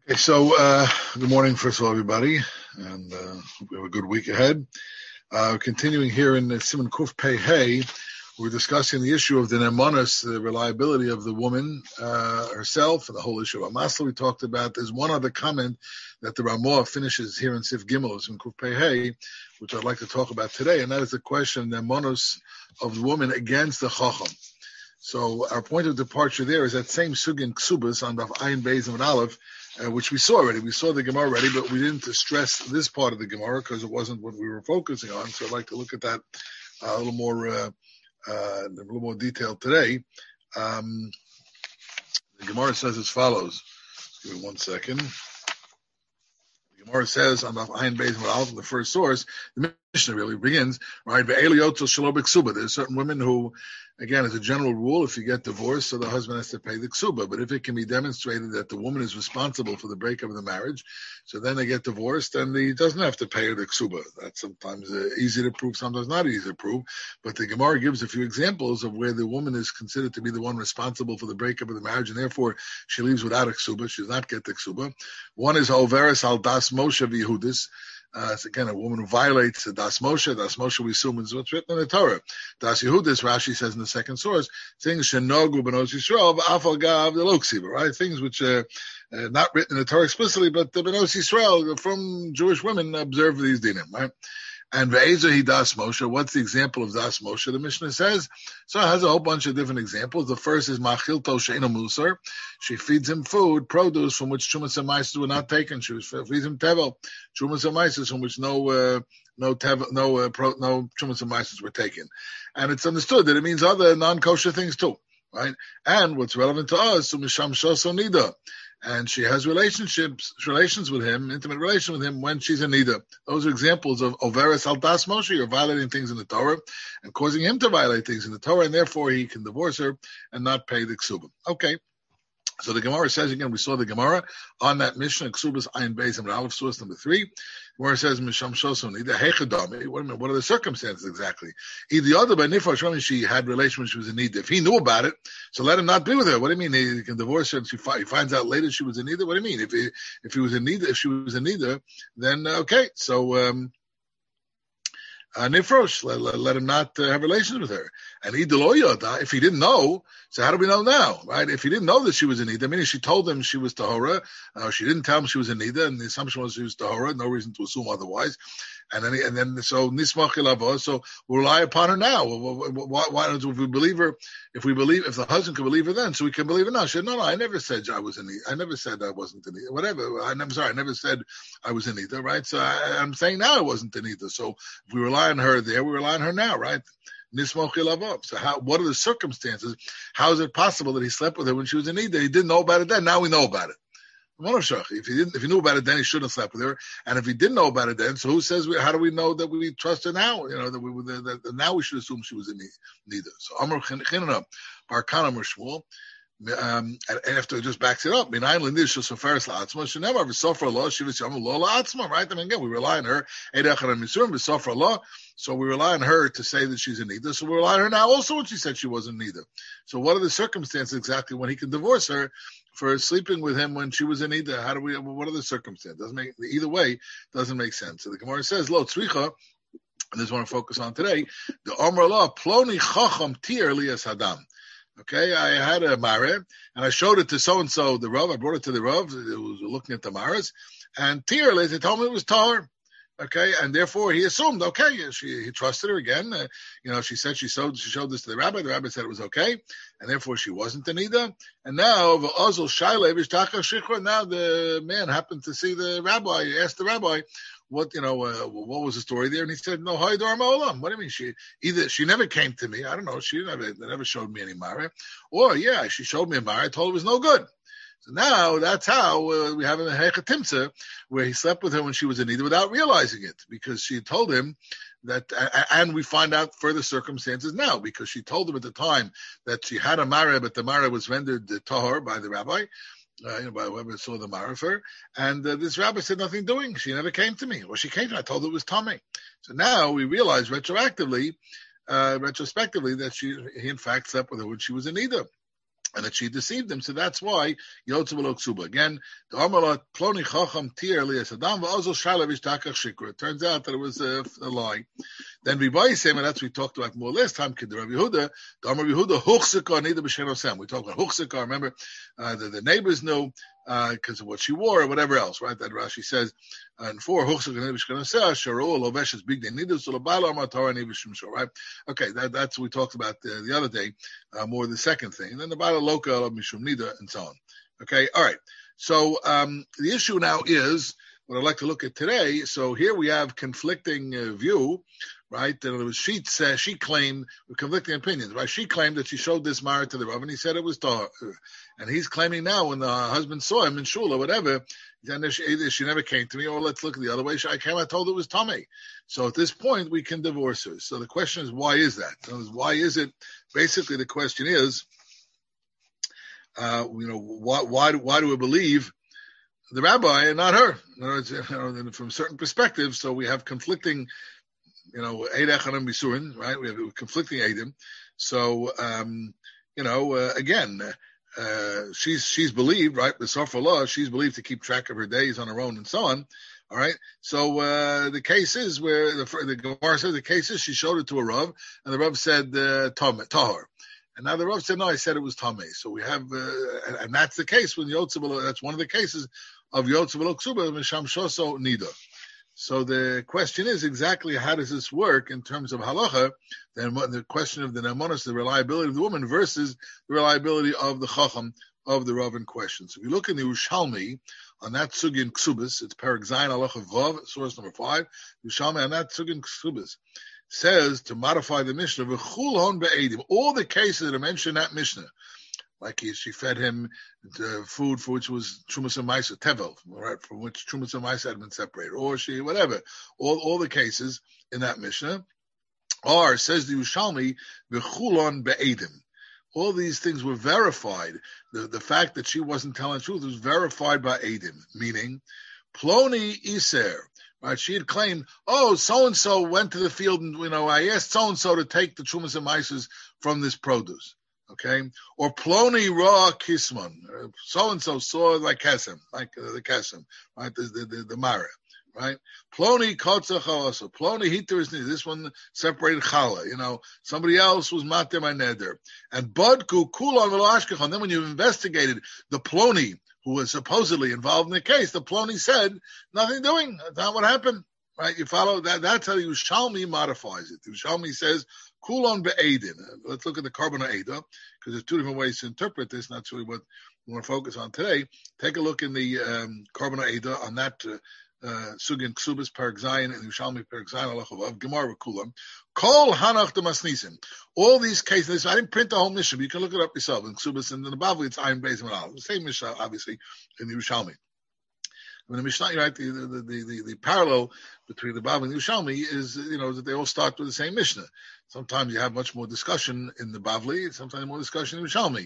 Hey, good morning, first of all, everybody, and hope we have a good week ahead. Continuing here in Siman Kuf Pei Hey, we're discussing the issue of the Ne'emanus, the reliability of the woman herself, and the whole issue of Amasla we talked about. There's one other comment that the Ramah finishes here in Sif Gimel, Siman Kuf Pei Hey, which I'd like to talk about today, and that is the question, the Ne'emanus of the woman against the Chacham. So our point of departure there is that same Sugin Ksubas on the Ayin Beis and Aleph, which we saw already. We saw the Gemara already, but we didn't stress this part of the Gemara because it wasn't what we were focusing on. So I'd like to look at that a little more detailed today. The Gemara says as follows. Give me 1 second. The Gemara says on the Ayin Beis and Aleph, the first source, the Mishnah really begins, right? There's certain women who, again, as a general rule, if you get divorced, so the husband has to pay the ksuba. But if it can be demonstrated that the woman is responsible for the breakup of the marriage, so then they get divorced, and he doesn't have to pay her the ksuba. That's sometimes easy to prove, sometimes not easy to prove. But the Gemara gives a few examples of where the woman is considered to be the one responsible for the breakup of the marriage, and therefore she leaves without a ksuba. She does not get the ksuba. One is Overes al Das Moshe v'Yehudis. It's again a woman who violates the Das Moshe. Das Moshe we assume is what's written in the Torah. Das Yehudis, Rashi says in the second source, things shenogu benos Yisrael v'afal gav the loksiva, right? Things which are not written in the Torah explicitly, but the benos Yisrael from Jewish women observe these dinim, right? And ve'ezer he Das Moshe. What's the example of Das Moshe? The Mishnah says, so it has a whole bunch of different examples. The first is Machilto Sheina Musar. She feeds him food, produce from which Trumas and Maises were not taken. She feeds him Tevel, Trumas and Maises from which no Trumas and Maises were taken. And it's understood that it means other non-kosher things too, right? And what's relevant to us, Misham Shoso Nida. And she has relations with him, intimate relation with him when she's in Nida. Those are examples of Overes al Das Moshe. You're violating things in the Torah and causing him to violate things in the Torah, and therefore he can divorce her and not pay the ksuba. Okay. So the Gemara says again, we saw the Gemara on that Mishnah, Ksubas Ayin Beis and Aleph, source number 3, where it says Misham Shoson Nida Hechadami. What are the circumstances exactly? Either other by Nifar, she had relations when she was in Nida. If he knew about it, so let him not be with her. What do you mean? He can divorce her and he finds out later she was in Nida? What do you mean? If he was in Nida, if she was in Nida, then okay. So Nifrosh, let him not have relations with her. And if he didn't know, so how do we know now, right? If he didn't know that she was in Nida, meaning she told him she was Tahora, she didn't tell him she was in Nida, and the assumption was she was Tahora, no reason to assume otherwise. So Nismach Ilavo, so we'll rely upon her now. Why don't we believe her? If the husband can believe her then, so we can believe her now. She said, no, I never said I was in Nida. I never said I wasn't in Nida. Whatever. I never said I was in Nida, right? So I'm saying now I wasn't in Nida. So if we rely on her there, we rely on her now, right? Nismoch Ilavo. So what are the circumstances? How is it possible that he slept with her when she was in Nida? He didn't know about it then. Now we know about it. If he knew about it then, he shouldn't have slept with her. And if he didn't know about it then, so who says? How do we know that we trust her now? That now we should assume she was in Nida. So Amar Chinana Barkana Shmuel. After it just backs it up, right? I mean, again, we rely on her. So we rely on her to say that she's in Nida. So we rely on her now also when she said she wasn't Nida. So what are the circumstances exactly when he can divorce her for sleeping with him when she was in Nida? What are the circumstances? Either way, doesn't make sense. So the Gemara says, Lo tzricha, and this is what I want to focus on today. The Amar Allah, Ploni Chacham Tir Lias Hadam. Okay, I had a Mara, and I showed it to so-and-so, the Rav. I brought it to the Rav, who was looking at the Maras, and Tir, they told me it was Tar. Okay, and therefore he assumed, okay, he trusted her again. She said she showed this to the rabbi. The rabbi said it was okay, and therefore she wasn't in Nida. And now, now the man happened to see the rabbi. He asked the rabbi, what was the story there? And he said, no, what do you mean? She never came to me. I don't know. She never showed me any Mara. Or, she showed me a Mara. I told her it was no good. So now that's how we have a Hechatimsa, where he slept with her when she was in Nida without realizing it, because she told him that, and we find out further circumstances now, because she told him at the time that she had a Mara, but the Mara was rendered tahor by the rabbi, by whoever saw the Mara for her, and this rabbi said nothing doing. She never came to me. Well, she came to me. I told her it was Tomei. So now we realize retrospectively that he in fact slept with her when she was in Nida. and that she deceived him. So that's why Yotze V'lo Ksuba. Again, the Amala Ploni Chacham Tier Lias Adam V'Ozol Shalavish Takach Shikra. It turns out that it was a lie. Then V'Vayisem, and that's what we talked about more last time, Kid Rav Yehuda, the Amar Yehuda, Huchzikar Nida B'Shenosem. We talked about Huchzikar, remember, the neighbors knew, because of what she wore or whatever else, right? That Rashi says, and for Huchzikar Nida B'Shenosem, Sharu Loveshes Big Day Nida, so Labala Amar Torah Nida B'Shemshor, right? Okay, that's what we talked about the other day, more the second thing. And then the Bala Loka of Mishum Nida and so on. Okay, all right. So the issue now is what I'd like to look at today. So here we have conflicting view, right? That she claimed conflicting opinions, right? She claimed that she showed this Mara to the Rav, and he said it was to her. And he's claiming now when the husband saw him in shul or whatever, then she never came to me, or let's look the other way. I told her it was Tomei. So at this point, we can divorce her. So the question is, why is that? Why is it? Basically, the question is, why do we believe the rabbi and not her? From certain perspectives, so we have conflicting, Eid Echanim Bisurin, right? We have conflicting Eidim. So, again, she's believed, right? The Sofer Law, she's believed to keep track of her days on her own and so on. All right. So the case is where the Gemara says the case is she showed it to a Rav, and the Rav said Tahor. And now the Rav said, no, I said it was Tameh. So we have, and that's the case when Yotze V'lo, that's one of the cases of Yotze V'lo Ksuba, Misham Shoso Nida. So the question is exactly how does this work in terms of halacha? Then the question of the nemonos, the reliability of the woman versus the reliability of the chacham of the Rav in question. So if you look in the Yerushalmi on that sugin ksubas, it's Perek Zayin halacha vav, source number 5. Yerushalmi on that sugin ksubas says to modify the Mishnah, v'chulon be'edim. All the cases that are mentioned in that Mishnah, like she fed him food for which was Trumas and Maisa, Tevel, right, from which Trumas and Maisa had been separated, or she, whatever. All the cases in that Mishnah are, says the Yerushalmi, v'chulon be'edim. All these things were verified. The fact that she wasn't telling the truth was verified by Edim, meaning, Ploni Iser. Right, she had claimed, so-and-so went to the field and, I asked so-and-so to take the Trumas and Maisas from this produce. Okay? Or Ploni Ra Kisman. So-and-so saw like Kesem, the Kesem, right? The Mara, right? Ploni Kotza Chalasa. Ploni Hiter is this one separated Chala. Somebody else was Matem Neder. And Budku Kulon Velashkechon. Then when you investigated the Ploni, who was supposedly involved in the case, the Ploni said, nothing doing. That's not what happened. Right? You follow that. That's how the Yerushalmi modifies it. The Yerushalmi says, Kulon be'edin. Let's look at the Korban Eidah, because there's two different ways to interpret this. And that's really what we want to focus on today. Take a look in the Korban Eidah on that Sugin Ksubas Perek Zayin and Yerushalmi Perek Zayin Alachav Gemara Kulam. Kol Hanach de Masnisim. All these cases, I didn't print the whole Mishnah, but you can look it up yourself. In Ksubas and in the Bavli, it's Ayin Beis Manal. The same Mishnah, obviously, in the Yerushalmi. I mean, the Mishnah, right? The parallel between the Bavli and the Yerushalmi is, that they all start with the same Mishnah. Sometimes you have much more discussion in the Bavli, sometimes more discussion in the Yerushalmi.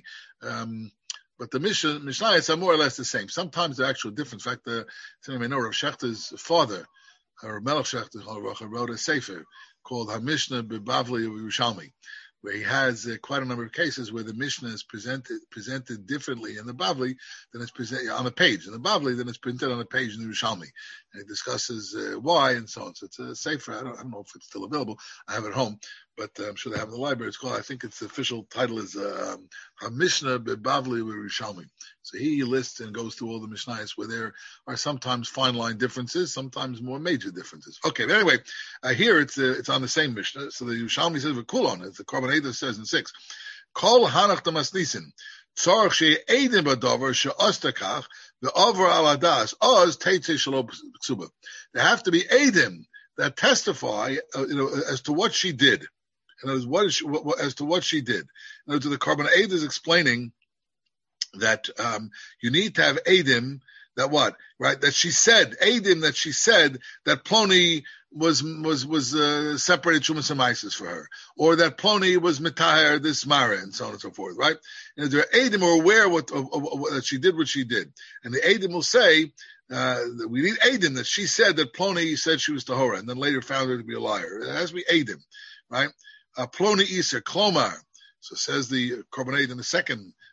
But the Mishnayos are more or less the same. Sometimes they're actual different. In fact, some of you know Rav Shechter's father, Rav Melech Shechter, wrote a sefer called HaMishnah B'Bavli of Yerushalmi, where he has quite a number of cases where the Mishnah is presented differently in the Bavli than it's presented on a page in the Bavli than it's printed on a page in the Yerushalmi, and it discusses why and so on. So it's a sefer. I don't know if it's still available. I have it at home, but I'm sure they have it in the library. It's called. I think its official title is HaMishnah B'Bavli of Yerushalmi. So he lists and goes through all the Mishnayos where there are sometimes fine line differences, sometimes more major differences. Okay, but anyway, here it's on the same Mishnah. So the Yerushalmi says v'kulon, as the Korban Eidah says in 6. Kol hanach damasnisin tzarich she'edim b'davar she'ostakach ve'over al adas oz teitzei shelo ksuba. There have to be edim that testify, as to what she did. And as to what she did. The Korban Eidah is explaining that you need to have edim that what, right? That she said edim that she said that Ploni was separated Trumas and Maisas for her, or that Ploni was mitaher this Mara, and so on and so forth, right? And there are edim who are aware that she did what she did, and the edim will say that we need edim that she said that Ploni said she was tahora, and then later found her to be a liar. It has to be edim, right? Ploni iser klomar. So says the Korban Eidah in the second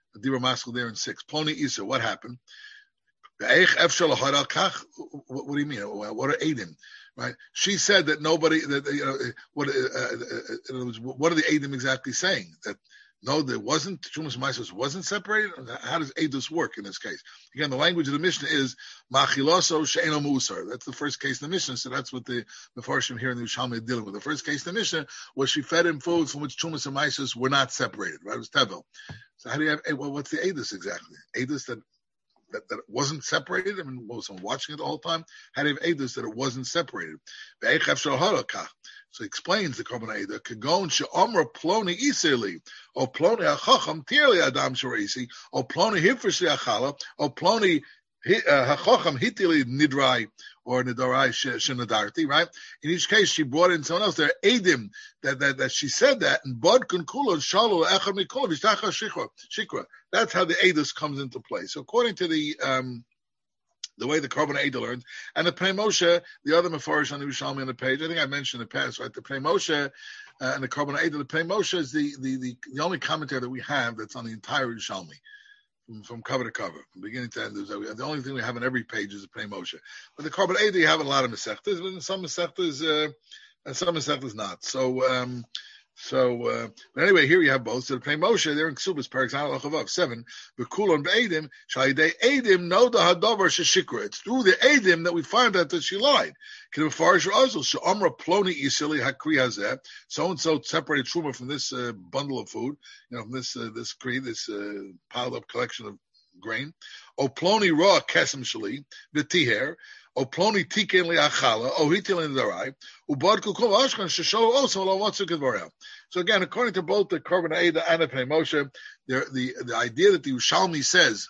Dibra Maskal there in 6. Ploni Isa, what happened? What do you mean? What are Eidim? Right? She said that nobody, that what are the Eidim exactly saying? That no, there wasn't, Trumas Maisos wasn't separated? How does Eidus work in this case? Again, the language of the Mishnah is Machiloso She'eno Musar. That's the first case in the Mishnah, so that's what the Mefarshim here in the Yerushalmi are dealing with. The first case in the Mishnah was she fed him foods from which Trumas and Maisos were not separated, right? It was Tevel. So how do you have, well, what's the Eidus exactly? Eidus that it wasn't separated? I mean, was someone watching it the whole time? How do you have Eidus that it wasn't separated? So he explains the Korban Eidah, Kagon she'omra ploni iseli, o ploni hachacham tirli adam shorisi, o ploni hifrishli achala, o ploni hachacham hitili nidrai, or nidarai shenadarti, right? In each case, she brought in someone else. There are Eidim that she said that, and bod kunkulo shalu echad mikol v'shtacha shikra. That's how the Eidos comes into play. So according to the way the Korban Eidah learns, and the Pnei Moshe, the other Mefarish on the Yerushalmi on the page, I think I mentioned in the past, right? The Pnei Moshe and the Korban Eidah, the Pnei Moshe is the only commentary that we have that's on the entire Yerushalmi, from cover to cover, from beginning to end. The only thing we have on every page is the Pnei Moshe. But the Korban Eidah, you have a lot of Masechtas, but in some Masechtas, and some Masechtas not. But anyway, here you have both. So the Pnei Moshe, they're in Ksubas, Paraxanal Achavav 7. Bekulon be'edim, Shalidei edim no the hadavar sheshikra. It's through the edim that we find out that she lied. K'nefarish Razel she'amra ploni isili hakri hazeh. So and so separated truma from this bundle of food, from this kri, this piled up collection of grain. O ploni ra kesem shali v'tiher. O ploni tiken li'achala, o hitil darai, ubad kukol ashkan sheshol also lo what's kedvarel. So again, according to both the Korban Eidah and the Pnei Moshe, the idea that the Yerushalmi says,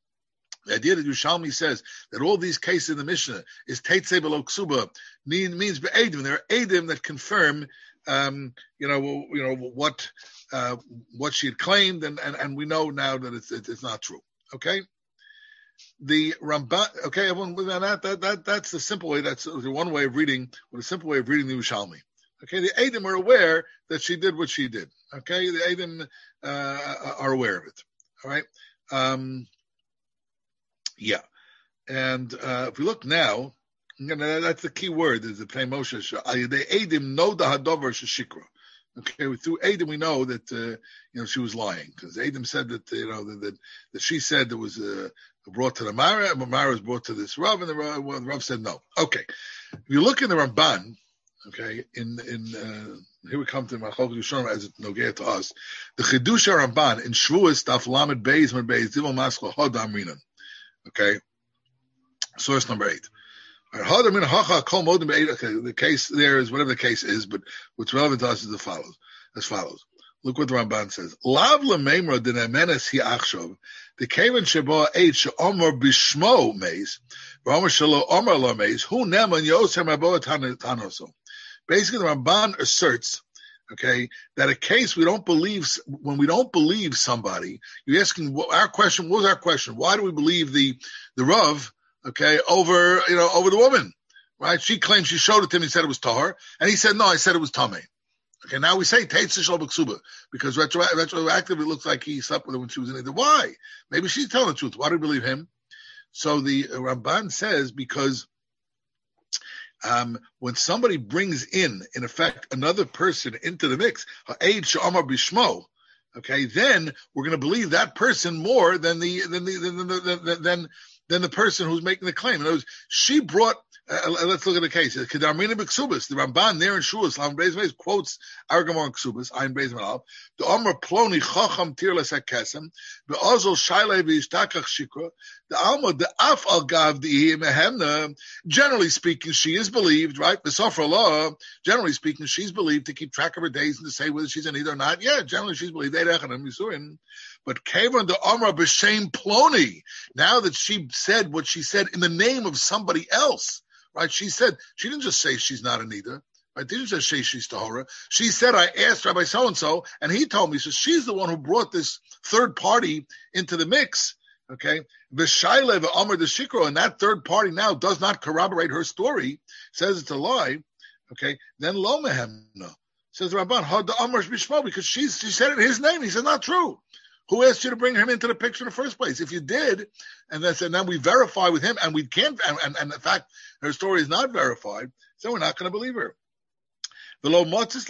that all these cases in the Mishnah is teitzei below ksuba means be'edim. There are edim that confirm, what she had claimed, and we know now that it's not true. Okay. The Ramban, okay, everyone, that's the simple way. That's the one way of reading. With a simple way of reading the Yerushalmi. Okay, the Eidim are aware that she did what she did. Okay, the Eidim are aware of it. All right. Yeah, and if we look now, that's the key word. Is the Pnei Moshe. The Eidim know the Hadover sheshikra. Okay, through Eidim we know that she was lying, because Eidim said that that she said there was brought to the Mara was brought to this Rav, and the Rav said no. Okay, if you look in the Ramban, okay, in here we come to Machok Yusharim as it nogea to us, the Chidush Ramban in Shvuas Daf Lamed Beis Med Beis Dival Maskal Hodam Rinan. Okay, source number 8. Okay, the case there is whatever the case is, but what's relevant to us is as follows. Look what the Ramban says. Lav lememra dinemenes hi achshov. The kaven shebo eit she'omar bishmo meis, v'omar shelo omar lo meis, hu neman yosem abo tanoso. Basically, the Ramban asserts, okay, that a case when we don't believe somebody, you're asking what was our question? Why do we believe the Rav, okay, over the woman, right? She claimed she showed it to him, he said it was tahor, and he said, no, I said it was tameh. Okay, now we say Teitz Shal B'Ksuba, because retroactively it looks like he slept with her when she was in either. Why? Maybe she's telling the truth. Why do we believe him? So the Ramban says because when somebody brings in effect, another person into the mix, Ha'ed Sh'amar Bishmo, okay, then we're going to believe that person more than the person who's making the claim. In other words, she brought. Let's look at the case. Kedarmina b'Ksubas. The Ramban there in Shuas Lam Beis Beis quotes our Gemara in Ksubas. Ayin Beis Malav. The Omer Ploni Chacham Tirles Hakesem. The Ozol Shailei v'Yishtakach Shikra. The Alma the Af Al Gav the Mehemna. Generally speaking, she is believed, right? The Sofra Law. Generally speaking, she's believed to keep track of her days and to say whether she's an Eid or not. Yeah, generally she's believed. But Kavan the Omer b'Shem Ploni. Now that she said what she said in the name of somebody else. Right? She didn't just say she's not a Nida. Right? Didn't just say she's Tahora. She said, I asked Rabbi so-and-so, and he told me. So she's the one who brought this third party into the mix. Okay? V'shayle v'amar the Shikro, and that third party now does not corroborate her story, says it's a lie. Okay? Then lo mehemna. Says Rabban, had the Amar bishmo, because she said it in his name. He said, not true. Who asked you to bring him into the picture in the first place? If you did, and then we verify with him, and we can't, and in fact, her story is not verified, so we're not going to believe her. Don't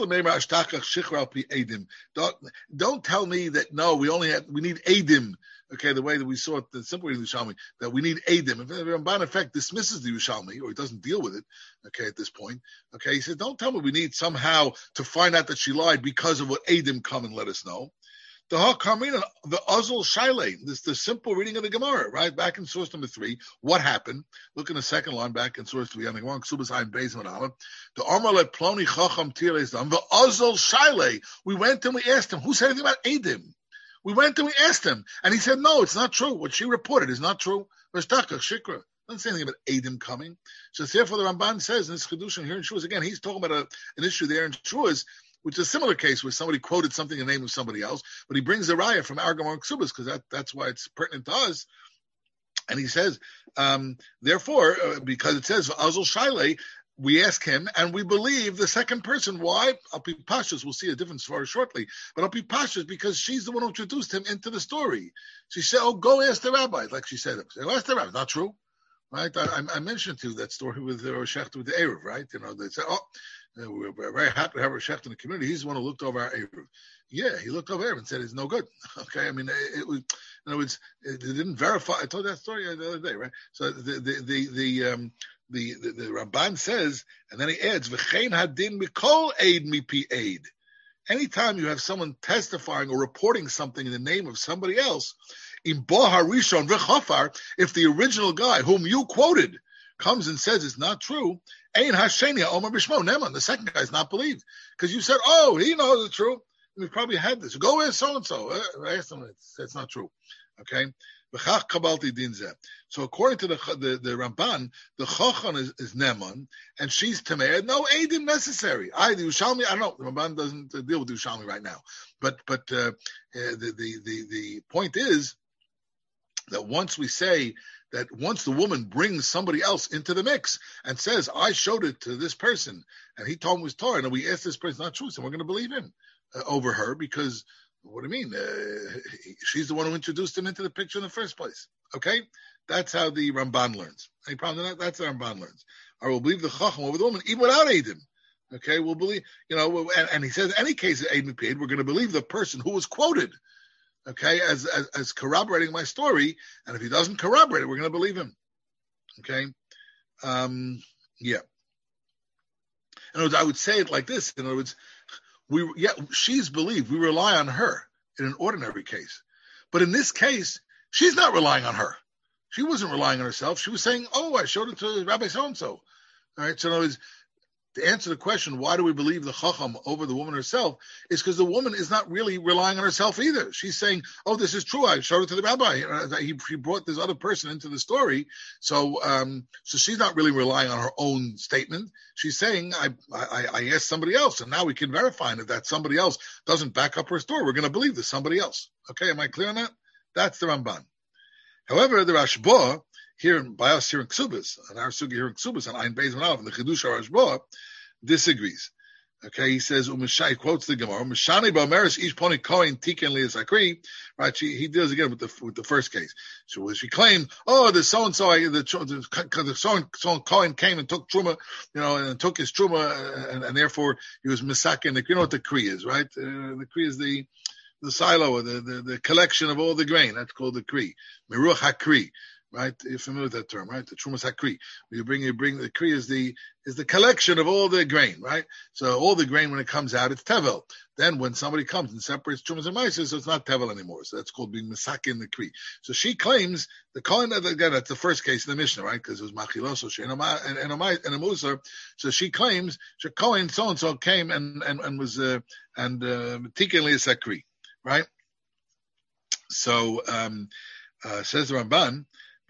tell me that no, we need Eidim. Okay, the way that we saw it, the simple reading of the Yerushalmi, that we need Eidim. If the Ramban in effect dismisses the Yerushalmi, or he doesn't deal with it, okay, at this point, okay, he says, don't tell me we need somehow to find out that she lied because of what Eidim come and let us know. The Hakamina, the Azul Shaile, this the simple reading of the Gemara, right? Back in source number 3, what happened? Look in the second line back in source 3, on the Gemara, Ksubas Haim Beis Manala. The Armalet Ploni Chacham Tiles Dam, the Azul Shaile. We went and we asked him, who said anything about Eidim? We went and we asked him, and he said, no, it's not true. What she reported is not true. Shikra. Doesn't say anything about Eidim coming. So therefore the Ramban says in this Kedushin here in Shuas, again, he's talking about an issue there in Shuas, which is a similar case where somebody quoted something in the name of somebody else, but he brings a raya from our Gemara Ksubas because that's why it's pertinent to us. And he says, therefore, because it says Azul Shaile, we ask him and we believe the second person. Why? I'll be pashas. We'll see a difference for her shortly. But I'll be pashas because she's the one who introduced him into the story. She said, "Oh, go ask the rabbi," like she said. Ask the rabbi. Not true, right? I mentioned to you that story with Rosh Hashanah with the Erev, right? You know, they said, "Oh, we're very happy to have Rosh Hashanah in the community. He's the one who looked over our Erev." Yeah, he looked over Erev and said it's no good. Okay, I mean, it was. In other words, it didn't verify. I told that story the other day, right? So the Ramban says, and then he adds, "V'chein hadin mikol aid mipi aid." Anytime you have someone testifying or reporting something in the name of somebody else, im bo harishon v'chafar, if the original guy whom you quoted comes and says it's not true, ein hashenia omer b'shmo neman, the second guy is not believed because you said, "Oh, he knows it's true." We've probably had this. Go with so and so. I asked him, it's not true. Okay. So according to the Ramban, the Chacham is Neman, and she's Tameh. No Eidim necessary. The Yerushalmi, I don't know. The Ramban doesn't deal with the Yerushalmi right now. But the point is that once we say that once the woman brings somebody else into the mix and says, I showed it to this person, and he told me it was Torah, and we asked this person not true, so we're going to believe him over her because, what do you mean? She's the one who introduced him into the picture in the first place. Okay? That's how the Ramban learns. Any problem with that? That's how Ramban learns. Or we'll believe the Chacham over the woman, even without Eidim. Okay? We'll believe, and he says, in any case of Eidim paid, we're going to believe the person who was quoted. Okay? As corroborating my story. And if he doesn't corroborate it, we're going to believe him. Okay? Yeah. In other words, I would say it like this. In other words, she's believed. We rely on her in an ordinary case. But in this case, she's not relying on her. She wasn't relying on herself. She was saying, oh, I showed it to Rabbi so-and-so. All right, so in other words, to answer the question, why do we believe the Chacham over the woman herself, is because the woman is not really relying on herself either. She's saying, oh, this is true. I showed it to the rabbi. He brought this other person into the story. So she's not really relying on her own statement. She's saying, I asked somebody else, and now we can verify. And if that somebody else doesn't back up her story, we're going to believe there's somebody else. Okay, am I clear on that? That's the Ramban. However, the Rashba, by us here in Ksubas, and our sugi here in Ksubas, and Ein Beis Manav, and the Chidusha Rashba, disagrees. Okay, he says, he quotes the Gemara, Mishani ba'omeres ish poni kohen tiken li'asakri, right? He deals again with the first case. So she claimed, oh, the so-and-so, the so-and-so Kohen came and took Truma, and took his Truma, and therefore he was misakin. You know what the Kri is, right? The Kri is the silo, or the collection of all the grain. That's called the Kri. Meruach HaKri. Right, you're familiar with that term, right? The Trumas HaKri. You bring the Kri is the collection of all the grain, right? So all the grain when it comes out, it's tevel. Then when somebody comes and separates Trumas and Maises, so it's not tevel anymore. So that's called being Misaki in the Kri. So she claims the Kohen, again, that's the first case in the Mishnah, right? Because it was Machiloso and a Musa. So she claims the Kohen so and so came and was Tiken Li'asakri, right? So says the Ramban.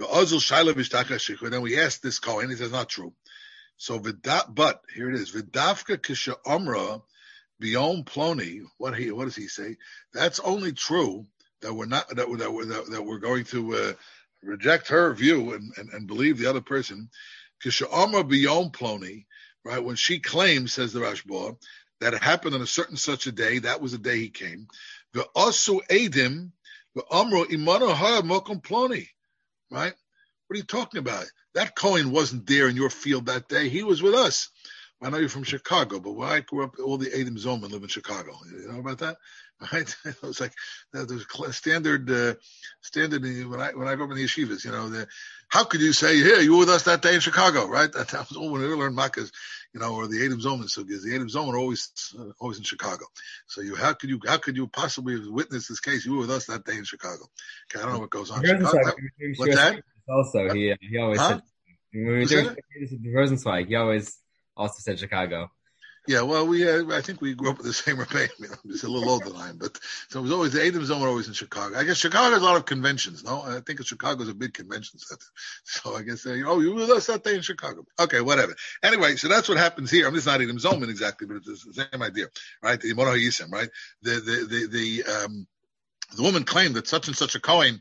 Then we asked this Kohen, he says not true. So but here it is. V'dafka kisha omra biyom ploni. What does he say? That's only true that we're going to reject her view and believe the other person. Kisha omra biyom ploni, right? When she claims, says the Rashba, that it happened on a certain such a day. That was the day he came. The osu edim Amro imano ha mokom ploni, right? What are you talking about? That Cohen wasn't there in your field that day. He was with us. I know you're from Chicago, but when I grew up, all the Adam Zoman live in Chicago. You know about that? Right? It was like there's standard when I grew up in the yeshivas. You know, how could you say, "Here, you were with us that day in Chicago"? Right? That was all when we learned Makkahs, you know, or the Adam Zoman sugyas. The Adam Zoman are always in Chicago. So how could you possibly witness this case? You were with us that day in Chicago. Okay, I don't know what goes on in Chicago. What's that? Also, he always said when we were doing the Rosenzweig, he always also said Chicago. Yeah, well, I think we grew up with the same Rebbe. He's a little older than I am, but so it was always the Adam Zone were always in Chicago. I guess Chicago has a lot of conventions. No, I think Chicago's a big convention center. So I guess you were with us that day in Chicago. Okay, whatever. Anyway, so that's what happens here. I mean, it's not Adam Zoman exactly, but it's the same idea, right? The Yimono Yisim, right? The woman claimed that such and such a Kohen,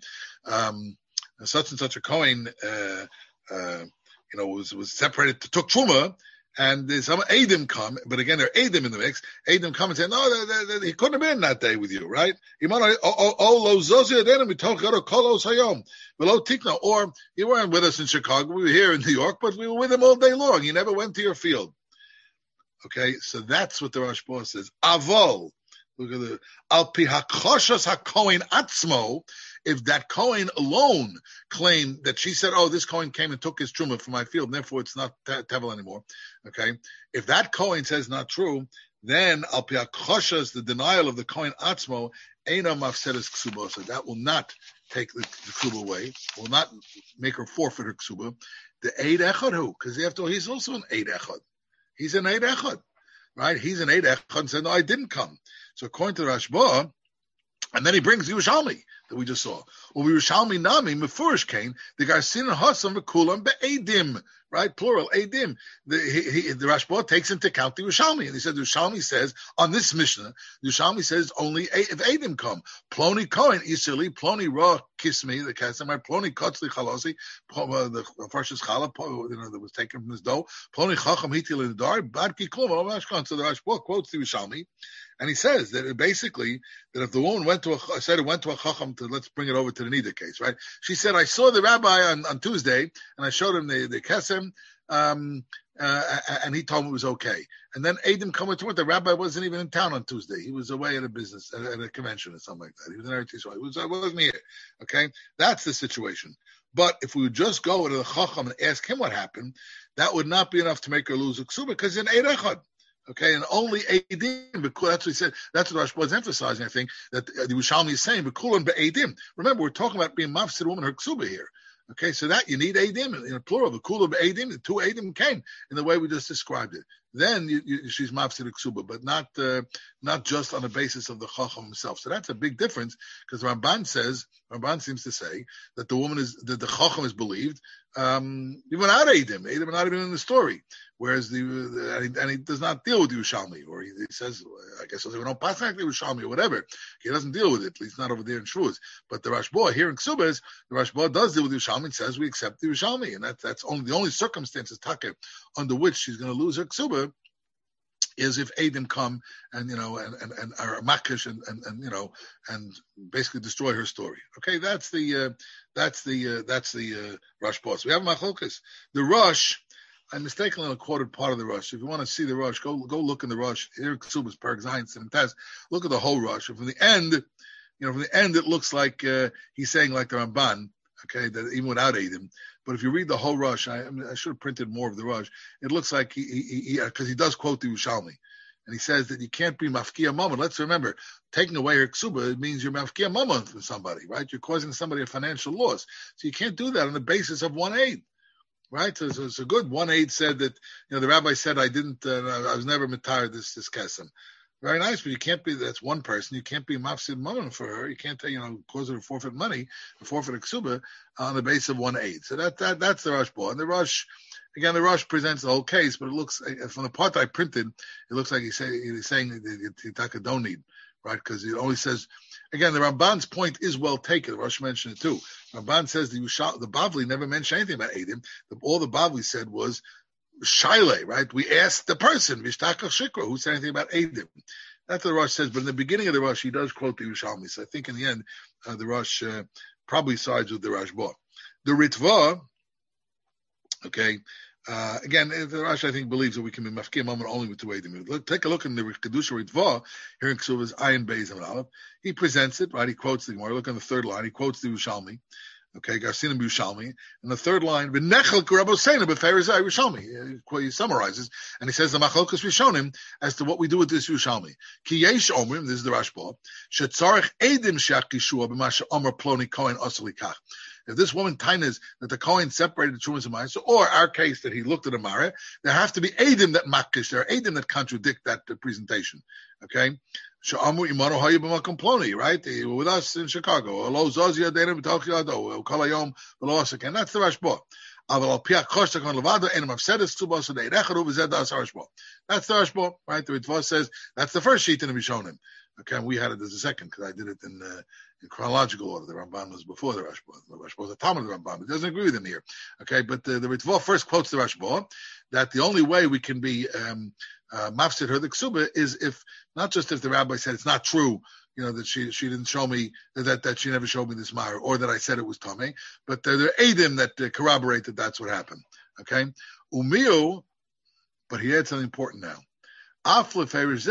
was separated, took Truma. And there's some Adam come, but again, there are Adam in the mix. Adam come and say, no, he couldn't have been that day with you, right? Or you weren't with us in Chicago. We were here in New York, but we were with him all day long. You never went to your field. Okay, so that's what the Rashba says. Avol. Look at the Al pi hakoshas hakohen atzmo. If that Cohen alone claimed that she said, "Oh, this Cohen came and took his truma from my field, and therefore it's not tevel anymore," okay? If that Cohen says not true, then al pi hakoshas, the denial of the Cohen atzmo, eina mafsedes ksuba. So that will not take the ksuba away, will not make her forfeit her ksuba. The eid echad who, because after all, he's also an eid echad. He's an eid echad, right? He's an eid echad and said, "No, I didn't come." So according to the Rashba, and then he brings Yerushalmi that we just saw. Well, Yerushalmi nami mefurish kain the garsin hasam v'kulam be'edim, right? Plural edim. The Rashba takes into account the Yerushalmi, and he said the Yerushalmi says on this Mishnah, the Yerushalmi says only if edim come. Ploni kohen isili ploni ra kismi the kasem right? Ploni kotzli chalosi the first challah that was taken from his dough. Ploni chacham hitil in the dar badki klum mashkan. So the Rashba quotes the Yerushalmi. And he says that basically that if the woman went to a chacham to, let's bring it over to the Nida case, right? She said, I saw the rabbi on Tuesday and I showed him the kesem, and he told me it was okay. And then Adam come to it. The rabbi wasn't even in town on Tuesday. He was away at a business, at a convention or something like that. He was in Eretz Yisrael. I wasn't here. Okay. That's the situation. But if we would just go to the chacham and ask him what happened, that would not be enough to make her lose a ksuba because in Eid Echad. Okay, and only Eidim, because that's what he said. That's what Rashba was emphasizing, I think, that the Yerushalmi is saying, Bekulan be'edim. Remember, we're talking about being mafsid woman, her ksuba here. Okay, so that you need Eidim in a plural. Bekulan be'edim, the two Eidim came in the way we just described it. Then she's mafsid ksuba, but not just on the basis of the chacham himself. So that's a big difference because Ramban seems to say that the chacham is believed even without Eidim. Eidim are not even in the story. Whereas and he does not deal with Yerushalmi, or he says, I guess we don't pass like Yerushalmi or whatever. He doesn't deal with it, at least not over there in Shavuos. But the Rashba here in Ksubas, the Rashba does deal with Yerushalmi and says we accept the Yerushalmi, and that's only the only circumstances taka under which she's going to lose her Ksuba is if Adam come and are makish and basically destroy her story. Okay, that's the Rashba. So we have Machlokas. The Rosh. I mistakenly quoted part of the Rush. If you want to see the Rush, go look in the Rush. Here, Ksubas, Perk Zayin, and Taz. Look at the whole Rush. And from the end, it looks like he's saying like the Ramban. Okay, that even without Adam. But if you read the whole Rush, I should have printed more of the Rush. It looks like he because he does quote the Yerushalmi, and he says that you can't be mafkia mama. Let's remember, taking away her ksuba, it means you're mafkia mama from somebody, right? You're causing somebody a financial loss, so you can't do that on the basis of 1/8. Right, so it's a good 1/8 said that the rabbi said I didn't, I was never mitar this kesem. Very nice, but you can't be. That's one person. You can't be mafsid mammon for her. You can't cause her to forfeit money, to forfeit a ksuba on the basis of 1/8. So that's the Rashba. And the Rush, again, the Rush presents the whole case, but it looks from the part I printed, it looks like he's saying that you don't need, right? Because it only says. Again, the Ramban's point is well taken. Rosh mentioned it too. Ramban says the Bavli never mentioned anything about Eidim. All the Bavli said was Shaile, right? We asked the person, Vishtaka Shikra, who said anything about Eidim. That's what the Rosh says. But in the beginning of the Rosh, he does quote the Yerushalmi. So I think in the end, the Rosh probably sides with the Rashba. The Ritva, okay. Again, the Rosh I think believes that we can be mafkim moment only with two edim. Take a look in the Kedusha Ritva here in Ksuvas Ayin Beis and Aleph. He presents it right. He quotes the Gemara. Look on the third line. He quotes the Yerushalmi. Okay, Garcinim Yerushalmi. And the third line, V'nechel K'Rabosena b'Ferizai Yerushalmi. He summarizes and he says the Machlokes Rishonim as to what we do with this Yerushalmi. Ki yesh omrim, this is the Rashba, shetzarech edim she'akishua b'masha omer ploni kohen osli kach. If this woman tainas that the Kohen separated the Trumas and Ma'aser, or our case that he looked at a Mara, there have to be Eidim that makish, there are Eidim that contradict that presentation. Okay? Sha'amu imanu hayu b'makom ploni, right? They were with us in Chicago. Lo zozi yadeinu b'toch yado, kol hayom v'lo asik. And that's the Rashba. Aval al piach koshtak on levado, enim avsedes tzubos adei recharu v'zed das Rashba. That's the Rashba, right? The Ritva says, that's the first sheet in the Rishonim. Okay, we had it as a second because I did it in chronological order. The Ramban was before the Rashba. The Rashba was a Talmud of the Ramban. He doesn't agree with him here. Okay, but the Ritva first quotes the Rashba that the only way we can be mafsid her the ksuba is if not just if the rabbi said it's not true, that she didn't show me that she never showed me this mire, or that I said it was tummy, but there are edim that corroborate that that's what happened. Okay, umiu, but he adds something important now. Okay, he says,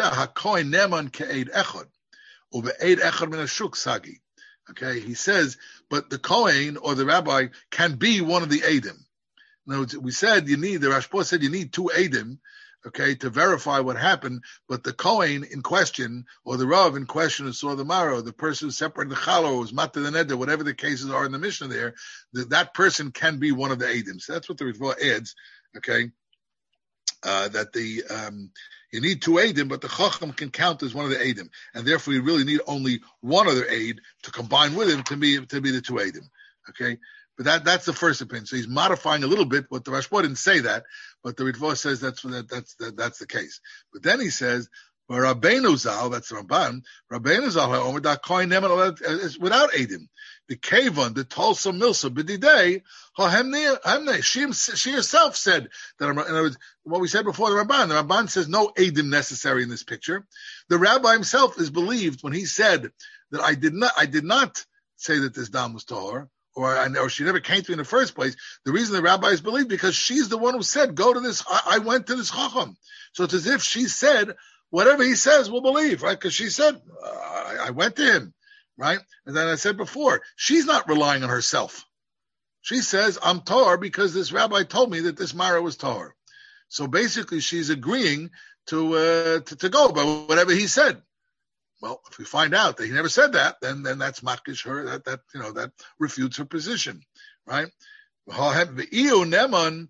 but the Kohen or the rabbi can be one of the Eidim. Now, we said the Rashba said you need two Eidim, okay, to verify what happened, but the Kohen in question, or the Rav in question who saw the Mara, the person who separated the Chalo, was Mata the Neder, whatever the cases are in the Mishnah there, that person can be one of the Eidim. So that's what the Ritva adds, okay, that you need two Eidim, but the Chacham can count as one of the Eidim, and therefore you really need only one other Eid to combine with him to be the two Eidim. Okay, but that's the first opinion. So he's modifying a little bit. But the Rashba didn't say that, but the Ritva says that's the case. But then he says, Rabbeinu Zal, that's the Ramban. Rabbeinu Zal ha'omer da kohen neman is without Eidim. The Kevon, the Tulsa Milsa B'didei ha'hemne. She herself said that. In other words, what we said before the Ramban says no Eidim necessary in this picture. The rabbi himself is believed when he said that I did not say that this dam was tahor, or she never came to me in the first place. The reason the rabbi is believed because she's the one who said, go to this. I went to this Chacham. So it's as if she said, whatever he says, we'll believe, right? Because she said, I went to him, right? And then I said before, she's not relying on herself. She says, I'm Torah because this rabbi told me that this Mara was Torah. So basically, she's agreeing to go by whatever he said. Well, if we find out that he never said that, then that's makish her. That refutes her position, right? We have raglayim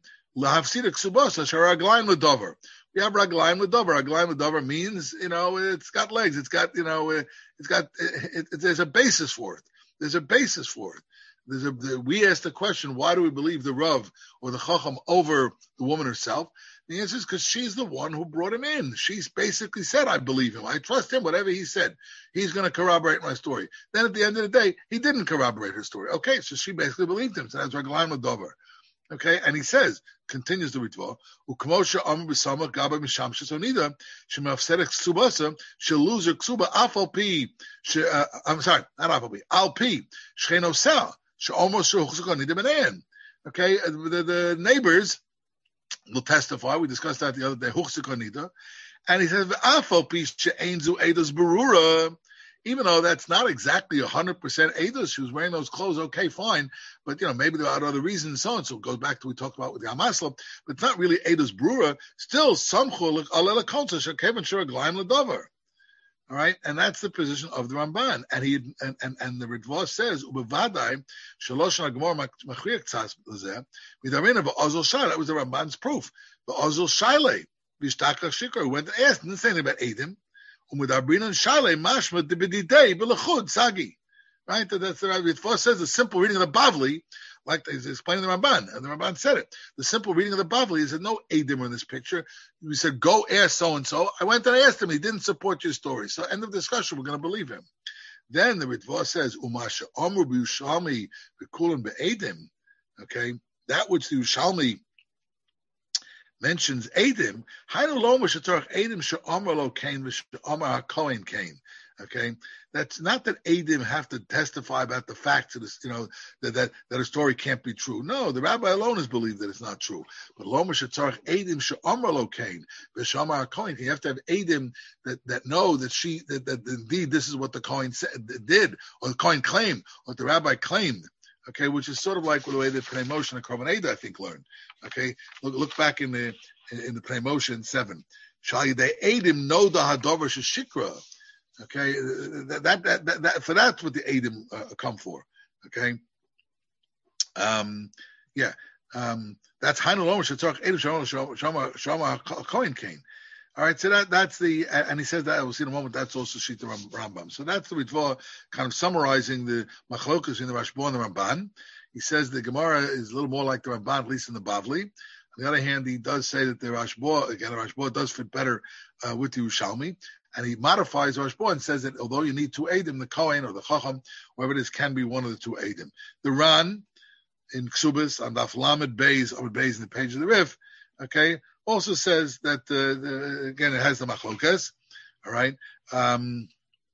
l'dover. Raglayim l'dover means, it's got legs. It's got, there's a basis for it. There's a basis for it. We asked the question, why do we believe the Rav or the Chacham over the woman herself? The answer is because she's the one who brought him in. She's basically said, I believe him. I trust him. Whatever he said, he's going to corroborate my story. Then at the end of the day, he didn't corroborate her story. Okay, so she basically believed him. So that's Raglayim l'dover. Okay, and he says, continues the Ritva, Ukmosha Amr B'Samach Gaba Mishamshas Onida, Shemafsedek Ksubasa, she'll lose her Ksuba Afal Pi, I'm sorry, not Afal Pi, Al Pi, Shchenosah, She'almost She'chuzukanida B'Nein. Okay, the neighbors will testify. We discussed that the other day. Huchzukanida, and he says Afal Pi She'einzu Eidos Berura. Even though that's not exactly 100% Eidos, she was wearing those clothes, okay, fine, but maybe there are other reasons and so on. So it goes back to what we talked about with the Amasla, but it's not really Eidos Brura. Still, Samchul Alel Konsa Shekevin Shur Glaim L'Dover. All right, and that's the position of the Ramban, and the Ritva says Ubevadai Shalosh Nagmor Machriak Tzas Lezeh Midarin of Ozil Shaila. That was the Ramban's proof. The Ozil Shaila Bishtakach Shikar who went to ask, didn't say anything about Eidim. Right? That's the Ritva says the simple reading of the Bavli, like he's explaining the Ramban, and the Ramban said it. The simple reading of the Bavli is that no Eidim in this picture. We said, go ask so-and-so. I went and I asked him. He didn't support your story. So end of discussion. We're going to believe him. Then the Ritva says, Umasha Amru b'Yushalmi b'Kulim b'Eidim. Okay, that which the Yushalmi mentions Edim, Hainu lo Mashatorach Edim she'omer lo kain v'she'omer hakohen kain. Okay, that's not that Edim have to testify about the facts of this, that a story can't be true. No, the rabbi alone has believed that it's not true. But lo Mashatorach Edim she'omer lo kain v'she'omer hakohen. You have to have Edim that know that indeed this is what the Kohen did, or the Kohen claimed, what the rabbi claimed. Okay, which is sort of like the way the Pnei Moshe and Korban Eidah, I think, learned. Okay, look back in the Pnei Moshe in 7. Shall they Eidim know the Hadover Shishikra? Okay, that for that's what the Eidim come for. Okay, that's Hainu Lo Shetzarach Eidim Shama Kohen Kain. All right, so that's the, and he says that, we'll see in a moment, that's also Shita Rambam. So that's the Ritva kind of summarizing the machlokas in the Rashba and the Ramban. He says the Gemara is a little more like the Ramban, at least in the Bavli. On the other hand, he does say that the Rashba does fit better with the Yerushalmi, and he modifies Rashba and says that although you need two Eidim, the Kohen or the Chacham, whatever it is, can be one of the two Eidim. The Ran in Ksubis, on Daf Lamed Beis, Amud Beis in the page of the Rif, okay, also says that, again, it has the machlokas, all right? And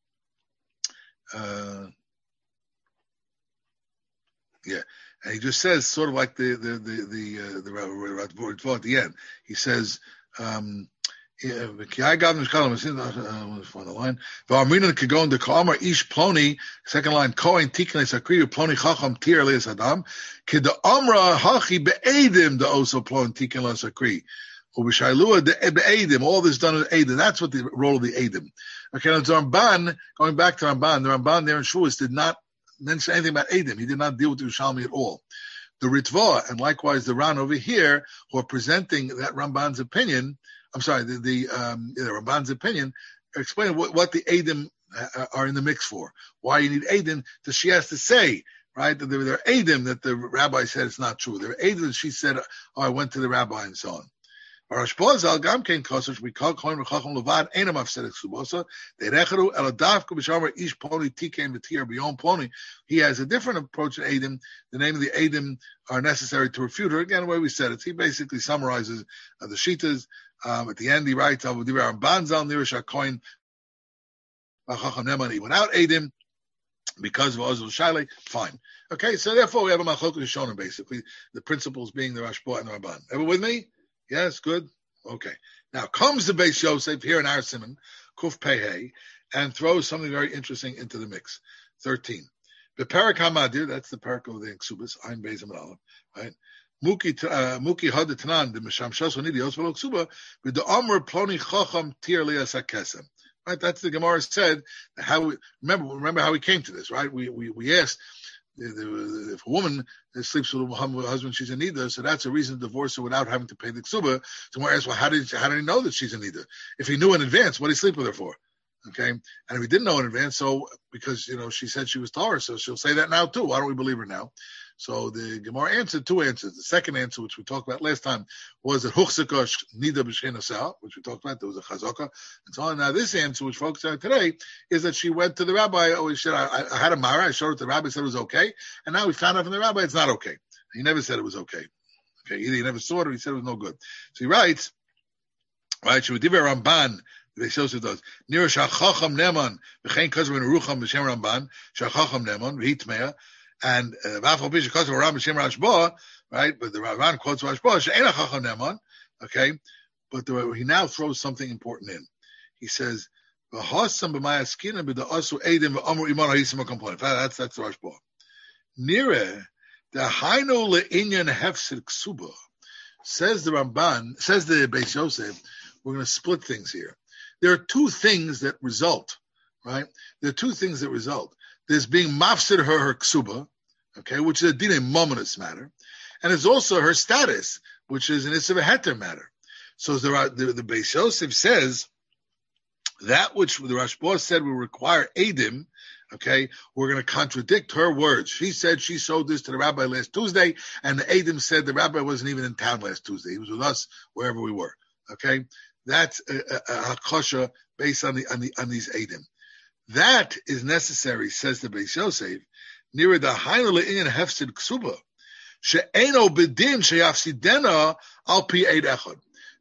he just says, sort of like the at the end, he says, second line, Kohen Tikne Sakri Ploni Chacham Tir Elias Adam, Kid the Amra Hachi Be'edim the also Plon Tikne Sakri. All this done with Eidim. That's what the role of the Eidim. Okay, now the Ramban, going back to Ramban, the Ramban there in Shavuos did not mention anything about Eidim. He did not deal with the Yerushalmi at all. The Ritva, and likewise the Ran over here, who are presenting that Ramban's opinion, the Ramban's opinion, explain what the Eidim are in the mix for. Why you need Eidim, she has to say, right, that there are Eidim that the rabbi said it's not true. There are Eidim that she said, I went to the rabbi and so on. He has a different approach to Eidim. The name of the Eidim are necessary to refute her. Again, the way we said it, he basically summarizes the Shitas. At the end, he writes, he went out Eidim because of Ozul Shailei. Fine. Okay, so therefore we have a Machlokes Rishonim, basically, the principles being the Rashba and the Ramban. Ever with me? Yes, good. Okay. Now comes the Beis Yosef here in our Simon, Kuf Pehei, and throws something very interesting into the mix. 13. The Parak Hamadir, that's the Parak of the Ksubas, Ein Beis and Aleph, right? Muki Hadatanan, the Misham Shasonidi, Osvalo Ksuba, with the Amr Ploni Chacham Tir Lias HaKesem. Right? That's the Gemara said. Remember how we came to this, right? We asked, if a woman sleeps with a husband, she's a nida, so that's a reason to divorce her without having to pay the ksuba. So I asked, well, how did he know that she's a nida? If he knew in advance, what did he sleep with her for? Okay, and if he didn't know in advance, so because she said she was Torah, so she'll say that now too. Why don't we believe her now? So the Gemara answered two answers. The second answer, which we talked about last time, was that Huchzakash Nida B'Shenasah, which we talked about. There was a Chazaka and so on. Now this answer, which folks on today, is that she went to the rabbi. Oh, she said, I had a Mara. I showed it to the rabbi. Said it was okay, and now we found out from the rabbi it's not okay. He never said it was okay. Okay, either he never saw it or he said it was no good. So he writes, right? Shemediver Ramban. The Yosef does. Nira Shachacham Neman V'chein Kazvin Rucham B'Shem Ramban Shachacham Neman V'Hitmeya. And Vafal Bishop quotes Ram B'Shem Rashba, right? But the Ran quotes Rashba She'ena Chacham Neman, okay? But he now throws something important in. He says, "V'hasam b'maya skina b'da'asu edim v'amru iman ha'isam complaint." That's the Rashba. Nire the hainu le'inyan hefsed ksuba. Says the Ramban, says the Beis Yosef. We're going to split things here. There are two things that result, right? There are two things that result. There's being mafsid her ksuba, okay, which is a dinah momentous matter, and it's also her status, which is an issav heter matter. So the Beis Yosef says that which the Rashba said will require edim, okay, we're going to contradict her words. She said she showed this to the rabbi last Tuesday, and the edim said the rabbi wasn't even in town last Tuesday. He was with us wherever we were, okay. That's a hakosha based on these edim. That is necessary, says the Beis Yosef. Near the hainu le'inyan hefsid ksuba she'eno bedin sheyafsidena al pi eid echad.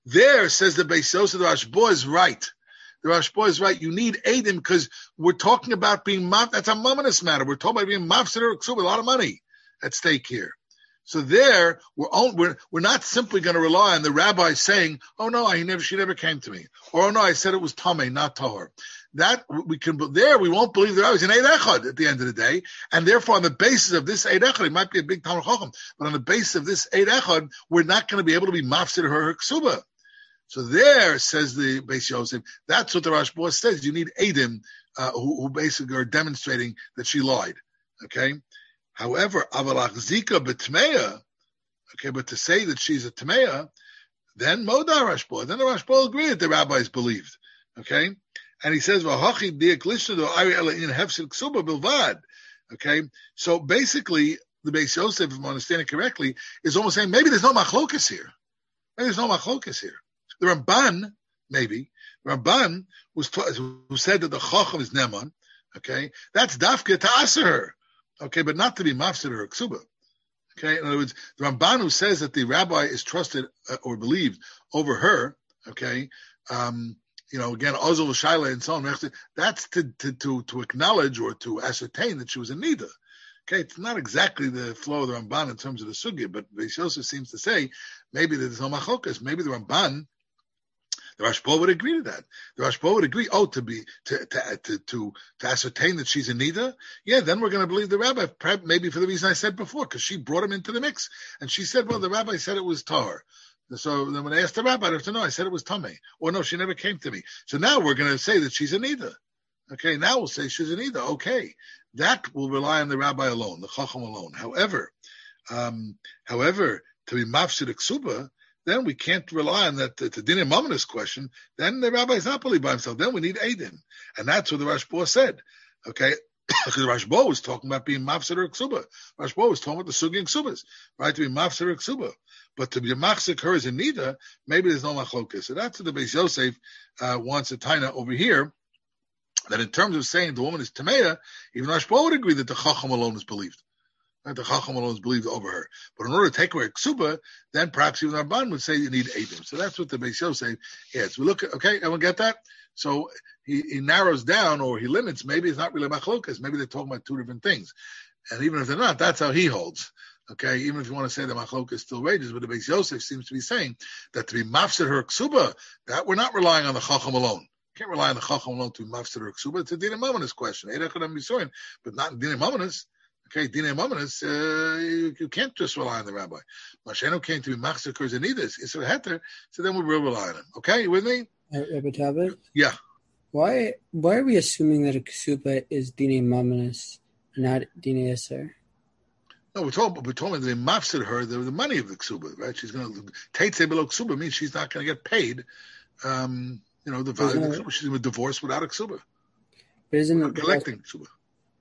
there, says the Beis Yosef, the Rashba is right. The Rashba is right. You need Eidim because we're talking about being that's a momentous matter. We're talking about being mafsed or a lot of money at stake here. So there, we're not simply going to rely on the rabbi saying, "Oh no, she never came to me," or "Oh no, I said it was tamei, not tahor." That we won't believe the rabbi is an Eid Echad at the end of the day, and therefore on the basis of this Eid Echad, it might be a big Talmud Chacham, but on the basis of this Eid Echad, we're not going to be able to be mafsed her ksuba. So there, says the Beis Yosef, that's what the Rashba says. You need Eidim who basically are demonstrating that she lied. Okay. However, avalach zika betmeya, okay, but to say that she's a tmeya, then modar Rashba, then the Rashba will agree that the rabbis believed, okay, and he says v'hachi diak lishna ari ela in hefsid ksuba bilvad, okay. So basically, the Beis Yosef, if I'm understanding correctly, is almost saying maybe there's no machlokas here. Maybe there's no machlokas here. The Ramban, maybe the Ramban who said that the chacham is neman, okay, that's dafka to answer her. Okay, but not to be mafsed or ksuba. Okay, in other words, the Ramban who says that the rabbi is trusted or believed over her. Okay, again, Ozol Shaila and so on. That's to acknowledge or to ascertain that she was a nida. Okay, it's not exactly the flow of the Ramban in terms of the sugya, but Beis Yosef seems to say maybe there's no machokas. Maybe the Ramban. The Rashba would agree to that. The Rashba would agree, to ascertain that she's a nida. Yeah, then we're going to believe the rabbi, maybe for the reason I said before, because she brought him into the mix. And she said, well, the rabbi said it was tahor. So then when I asked the rabbi, I have to know, I said it was tamei. Or no, she never came to me. So now we're going to say that she's a nida. Okay, now we'll say she's a nida. Okay, that will rely on the rabbi alone, the chacham alone. However, to be mafsid ksuba, then we can't rely on that to dinah mominous question. Then the rabbi is not believed by himself. Then we need Eidim. And that's what the Rashba said. Okay? Because the Rashba was talking about being mafsed or ksuba. Rashba was talking about the sugi and ksubas, right? To be mafsed or ksuba. But to be a machzik her as a nida, maybe there's no machlokas. So that's what the Beis Yosef wants a taina over here. That in terms of saying the woman is tameya, even Rashba would agree that the chacham alone is believed. The Chacham alone is believed over her. But in order to take away ksuba, then perhaps even Rabban would say you need Eidim. So that's what the Beis Yosef adds. We look at, okay, everyone get that? So he narrows down or he limits. Maybe it's not really machlokas. Maybe they're talking about two different things. And even if they're not, that's how he holds. Okay, even if you want to say that machlokas still rages, but the Beis Yosef seems to be saying that to be mafsed her ksuba, that we're not relying on the Chacham alone. Can't rely on the Chacham alone to be mafsed her ksuba. It's a dinah mominous question. But not in dinah mominous. Okay, dinah mominous, you can't just rely on the rabbi. Mashenu came to be machzik or zanidas, Isra Heter, so then we will rely on him. Okay, you with me? Rabbi Talbot? Yeah. Why are we assuming that a ksuba is dinah mominous, not dinah iser? No, we're talking that they mafsid her the money of the ksuba, right? She's going to teitze below ksuba means she's not going to get paid. The value of the ksuba. She's going to divorce without a ksuba. But isn't it collecting ksuba?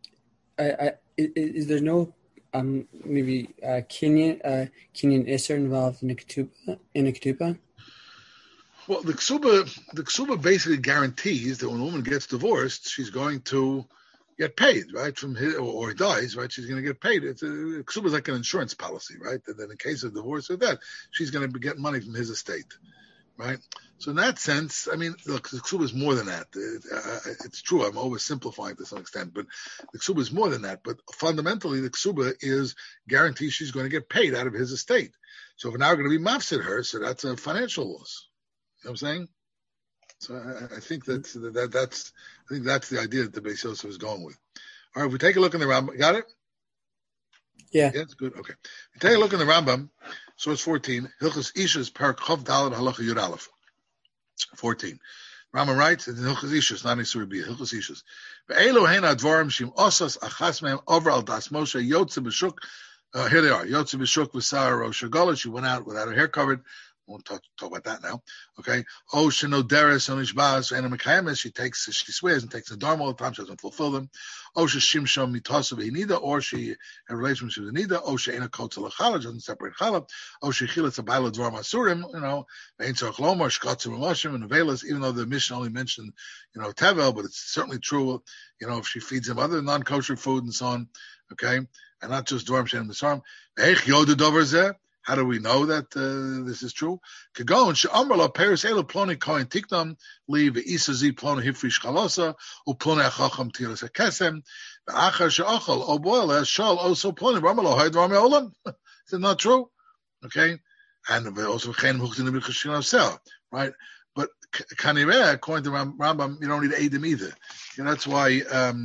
Is there no maybe Kenyan Isser involved in a ketubah? Well, the ksuba basically guarantees that when a woman gets divorced, she's going to get paid, right? From his, or dies, right? She's going to get paid. Ksuba is like an insurance policy, right? And then in case of divorce or death, she's going to get money from his estate, right? So in that sense, I mean, look, the ksuba is more than that. It's true, I'm oversimplifying to some extent, but the ksuba is more than that. But fundamentally, the ksuba is guarantees she's going to get paid out of his estate. So if we're now going to be mafsid her, so that's a financial loss. You know what I'm saying? So I think that's the idea that the Beis Yosef is going with. All right, if we take a look in the Rambam, got it? Yeah, that's good. Okay, we take a look in the Rambam, source 14, Hilchos Ishus Parak Chav Daled Halacha Yud Aleph. 14. Rambam writes in Hilchos Ishus, not in Surah Bia, Hilchos Ishus. Ve'elu hena advarim shim osas achas mehem over al das Moshe yotze b'shuk. Here they are. Yotze b'shuk v'sar rosh hagolah. She went out without her hair covered. Won't talk about that now. Okay. Oh, sheno deres on ishbaz and a mekayemes. She swears and takes the dharma all the time. She doesn't fulfill them. Oh, shimshom mitasav inida, or she had relationship with Nida. Oh, she ain't a kotzel challah, doesn't separate challah. Oh, she chilas a baila dvar masurim. Ain't tzarich lomar shkatzim u'mashim and avelas. Even though the mission only mentioned, tevel, but it's certainly true. If she feeds him other non-kosher food and so on. Okay, and not just dvarim shein misarim. Ve'ech yoda dover zeh. How do we know that this is true? Kagon she'amrla peres elu ploni kohen tiknam li ve'isazi ploni hifrish chalosa uploni achacham tiras hakesem ve'achar she'achal o boile shal also ploni ramalo hayd rame olam. Is it not true? Okay, and also chen huchtin b'chashin right? But kanireh, according to Rambam, you don't need Eidim either. And that's why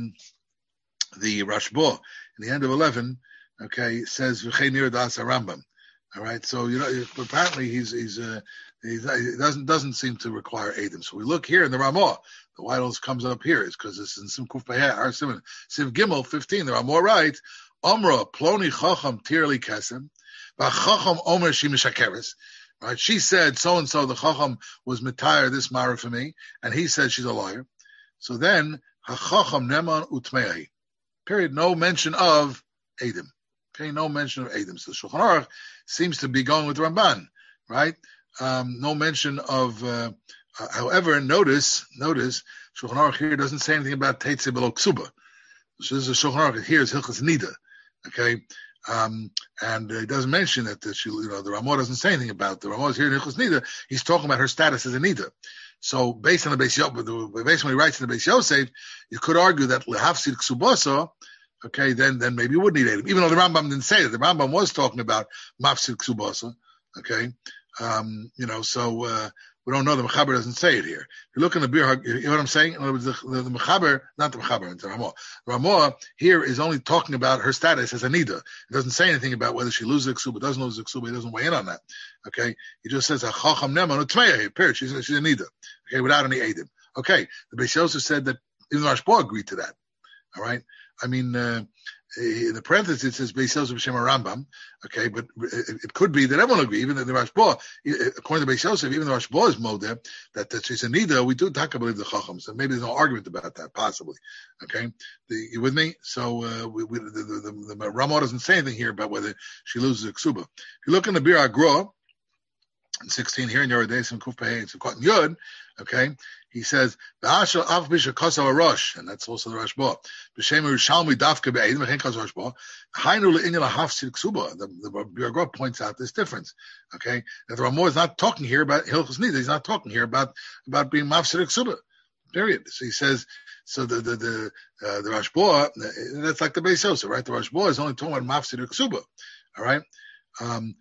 the Rashba in the end of 11, okay, says v'chei nir das Rambam. All right, so apparently he doesn't seem to require Eidim. So we look here in the Ramah. The White comes up here is because this is in Sim Kuf Peh or Siv Gimel 15. The Ramah writes, Omra ploni chacham tirli kesem, v'chacham omer she mishakeres. Right? She said so and so the chacham was mitayr this mara for me, and he said she's a liar. So then hachacham neman utmei. Period. No mention of Eidim. Okay, no mention of Eidim. So Shulchan Aruch seems to be going with Ramban, right? No mention of. However, notice Shulchan Aruch here doesn't say anything about Teitzei below Ksuba. So this is Shulchan Aruch here is Hilchas Nida. Okay. And it doesn't mention that the Ramah doesn't say anything about the Ramah is here in Hilchos Nida. He's talking about her status as a Nida. So based on the Beis Yosef, based on what he writes in the Beis Yosef, you could argue that lehafsid ksubasa. Okay, then maybe you would need Eidim, even though the Rambam didn't say that. The Rambam was talking about mafsid ksubasa. Okay, so we don't know. The Mechaber doesn't say it here. If you look in the Bir, you know what I'm saying? In other words, the Mechaber, not the Mechaber, the Ramah. Ramah here is only talking about her status as a Nida. It doesn't say anything about whether she loses the Ksuba, doesn't lose the Ksuba. He doesn't weigh in on that. Okay? He just says, Chacham Neman Utmeya here, period. She's a Nida. Okay, without any Eidim. Okay, the Beis Yosef said that even Rashba agreed to that. All right? I mean, in the parentheses it says Beis Yosef B'Shem Rambam, okay, but it could be that everyone agree, even the Rashba, according to Beis Yosef, even the Rashba is modeh that she's a Nida. We do talk about the Chacham, so maybe there's no argument about that, possibly. Okay, you with me? So the Ramah doesn't say anything here about whether she loses a Ksuba. If you look in the Bir Agra, in 16 here in Yerodei Sim Kuf Peh Sim Katan Yud, okay, he says V'ashal Av Bisha Kosav Arosh, and that's also the Rashba. B'Shem Yerushalmi Davka Be'edim V'chein Kosav Rashba. Hainu le'inyan lahafsid ksuba. The Bir Agra points out this difference. Okay, that the Ramah is not talking here about Hilchos Nida. He's not talking here about being mafsid ksuba. Period. So he says. So the Rashba, that's like the Beis Yosef, right? The Rashba is only talking about mafsid ksuba. All right. Okay,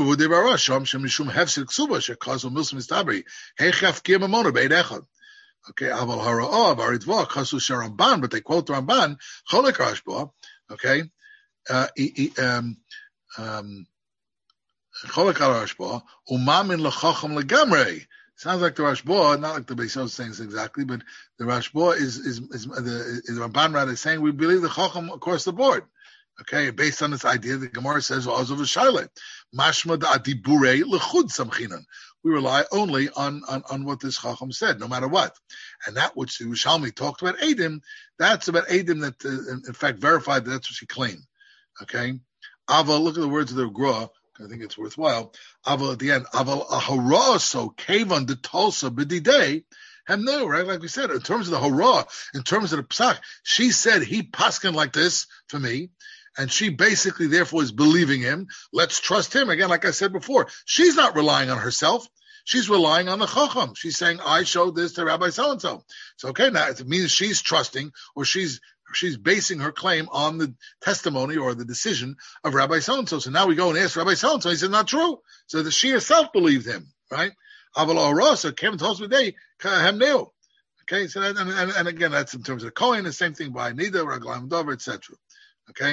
Aval Hara'ah Aritva Chasu Sharamban, but they quote the Ramban Cholek Rashba. Okay, Cholek Rashba Umamin LeChacham LeGamrei. Sounds like the Rashba, not like the Beis Yosef saying this exactly, but the Rashba is the Ramban rather saying we believe the Chacham across the board. Okay, based on this idea, the Gemara says, "Azov v'shayle, mashma da'adiburei lechud samchinan." We rely only on what this Chacham said, no matter what. And that which the Yerushalmi talked about Eidim, that's about Eidim that, in fact, verified that that's what she claimed. Okay, Aval. Look at the words of the Gra. I think it's worthwhile. Aval at the end. Aval aharaso kavan de tolsa b'didei. No, right? Like we said, in terms of the hurrah, in terms of the psak, she said he paskin like this for me. And she basically, therefore, is believing him. Let's trust him. Again, like I said before, she's not relying on herself. She's relying on the Chacham. She's saying, I showed this to Rabbi so-and-so. So, okay, now it means she's trusting, or she's basing her claim on the testimony or the decision of Rabbi so-and-so. So now we go and ask Rabbi so-and-so. He said, not true. So that she herself believed him, right? Okay, so that, and again, that's in terms of the Kohen, the same thing by Nida, Raglam Dover, etc. Okay?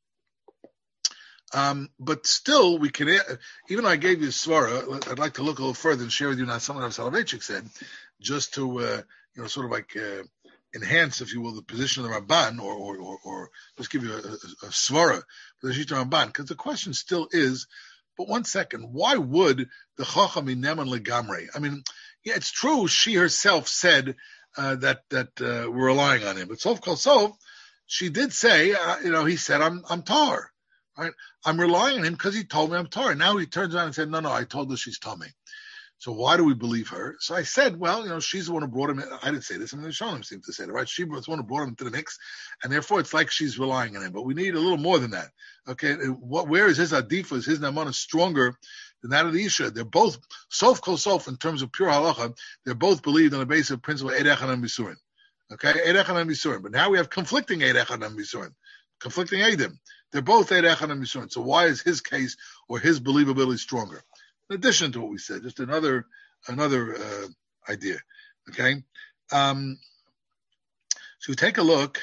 But still, we can, even though I gave you Svara, I'd like to look a little further and share with you now something that Soloveitchik said, just to, sort of like enhance, if you will, the position of the Ramban, or just give you a Svara for the Shita Ramban. Because the question still is, but one second, why would the Chacham be Neman Legamre? I mean, yeah, it's true, she herself said that we're relying on him. But Sof Kol Sof, she did say, he said, I'm tar. Right? I'm relying on him because he told me I'm Torah. Now he turns around and said, no, I told her she's Tomei. So why do we believe her? So I said, well, she's the one who brought him in. I didn't say this. I mean, the Shonim seemed to say it, right? She was the one who brought him into the mix, and therefore it's like she's relying on him. But we need a little more than that. Okay, where is his adifa? Is his namana stronger than that of the Isha? They're both sof kol sof in terms of pure halacha. They're both believed on the basis of principle Eid Echad and Bisurin. Okay, Eid Echad and Bisurin. But now we have conflicting Eid Echad and Bisurin, conflicting Eidim. They're both Eid Echad and Bisurin. So why is his case or his believability stronger? In addition to what we said, just another idea. Okay, so we take a look.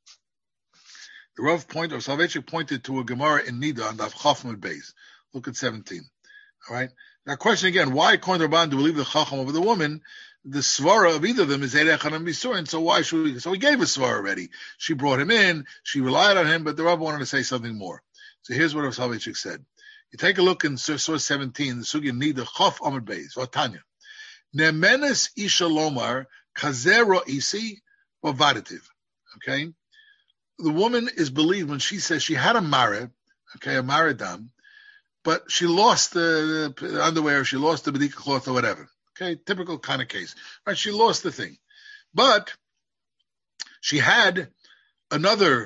The Rav Soloveitchik pointed to a Gemara in Nida on Daf Chafmud Beis. Look at 17. All right. Now, question again: why, according to Rabban, do we believe the Chacham over the woman? The svara of either of them is Eid Echad and Bisurin. So why should we? So we gave a svara already. She brought him in. She relied on him, but the Rav wanted to say something more. So here's what Rav Soloveitchik said. You take a look in source 17, the Sugya Nida Chaf Amud Beis. Vatanya. Nemenes Isha Lomar Kazero Isi Vavadativ. Okay? The woman is believed when she says she had a mara, okay, a maradam, but she lost the underwear, she lost the bedika cloth or whatever. Okay, typical kind of case. Right? She lost the thing. But she had another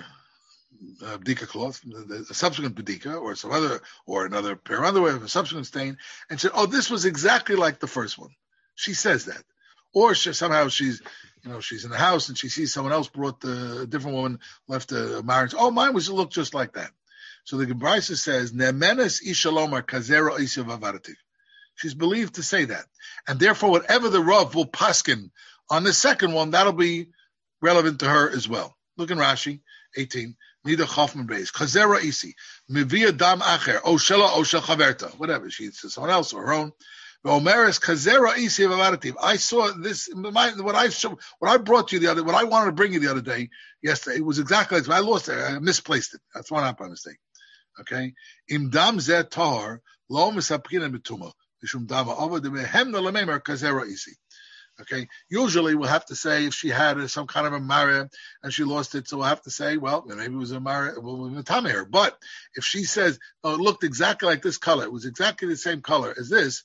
bedika cloth, a subsequent bedika, or some other, or another pair of underwear, a subsequent stain, and said, "Oh, this was exactly like the first one." She says that, or somehow she's in the house and she sees someone else brought a different woman left a marriage. Oh, mine looked just like that. So the Gemara says, "Nemenes ishalomar kazera isya vavarativ." She's believed to say that, and therefore, whatever the Rav will paskin on the second one, that'll be relevant to her as well. Look in Rashi 18. Nida Chafman Beis. Chazera isi. Mivia dam acher. Oshela oshel chaverta. Whatever. She says someone else or her own. Omeres Chazera isi vavarativ. I saw this. What I brought you what I wanted to bring you the other day, yesterday, it was exactly like I lost it. I misplaced it. That's one up by mistake. Okay. Im dam zeh tahar lo misapkin betuma. Mishum dama ava de behem no lememer Chazera isi. Okay. Usually we'll have to say if she had some kind of a mara and she lost it, so we'll have to say, well, maybe it was a mara, we'll tame her. But if she says, "Oh, it looked exactly like this color. It was exactly the same color as this,"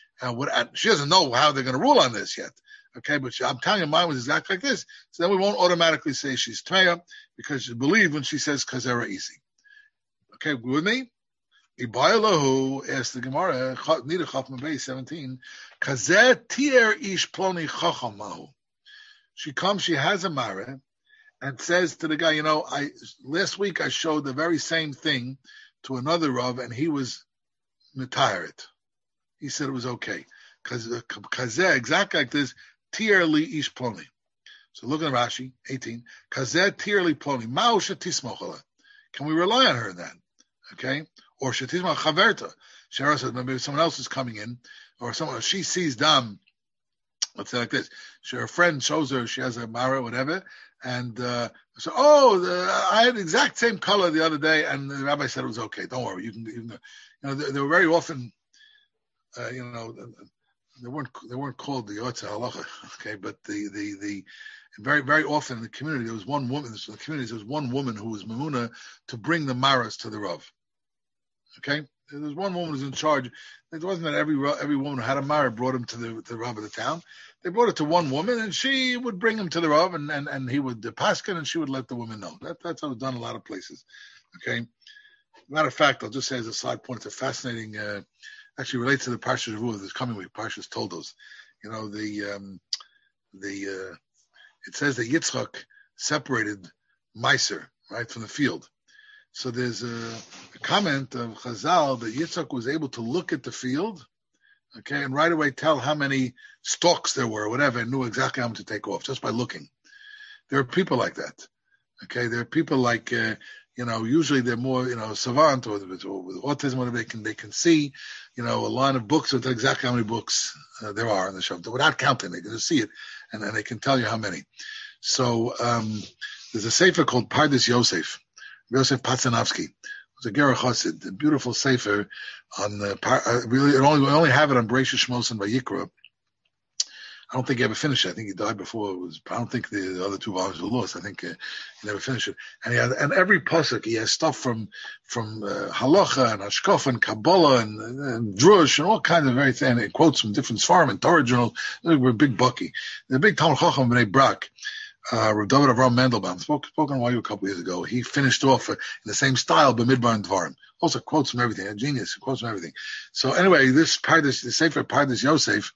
she doesn't know how they're going to rule on this yet. Okay, but I'm telling you, mine was exactly like this. So then we won't automatically say she's Tmeya because she believed when she says Kazera Isi. Okay, with me? Ibayalahu asked the Gemara, Nida Chafman Beis 17, Kazeh tier ish ploni chachamahu. She comes, she has a mara, and says to the guy, last week I showed the very same thing to another Rav, and he was mitahirit. He said it was okay. Kazeh, exactly like this, tier li ish ploni. So look at Rashi, 18. Kazeh tier li ploni. Ma'u shetismochala. Can we rely on her in that? Okay? Or shetisma chaverta. Shara says maybe someone else is coming in, or she sees dam. Let's say like this: her friend shows her she has a mara, whatever, and I had the exact same color the other day, and the rabbi said it was okay. Don't worry, you can. They were very often, they weren't called the Yotze Halacha, okay, but the very very often in the community there was one woman. In the community there was one woman who was mamuna to bring the maras to the Rav. Okay, there was one woman who was in charge. It wasn't that every woman who had a mara brought him to the Rav of the town. They brought it to one woman, and she would bring him to the Rav, and he would paskin, and she would let the woman know. That's how it's done in a lot of places. Okay. Matter of fact, I'll just say as a side point, it's a fascinating. Actually, relates to the Parsha Shavuot this coming week. Parshas Toldos. It says that Yitzchak separated Meiser right from the field. So there's a comment of Chazal that Yitzchak was able to look at the field, okay, and right away tell how many stalks there were, or whatever, and knew exactly how much to take off just by looking. There are people like that, okay. There are people like usually they're more savant or with autism, whatever they can see, a line of books with exactly how many books there are in the show without counting. They can just see it, and then they can tell you how many. So there's a sefer called Pardes Yosef Patsanovsky. It's a Gerach Chassid, a beautiful sefer on the we only have it on Bereishis Shmos and Vayikra. I don't think he ever finished it. I think he died before it was. I don't think the other 2 volumes were lost. I think he never finished it. And every pasuk he has stuff from halacha and hashkaf and kabbalah and drush and all kinds of very things. He quotes from different svarim and Torah journals. We're big bucky. The big Talmud Chacham Bnei Brak. Rav David Avram Mendelbaum spoke on YU a couple years ago. He finished off in the same style, B'midbar and Dvarim. Also quotes from everything. A genius, quotes from everything. So anyway, the Sefer Pardes Yosef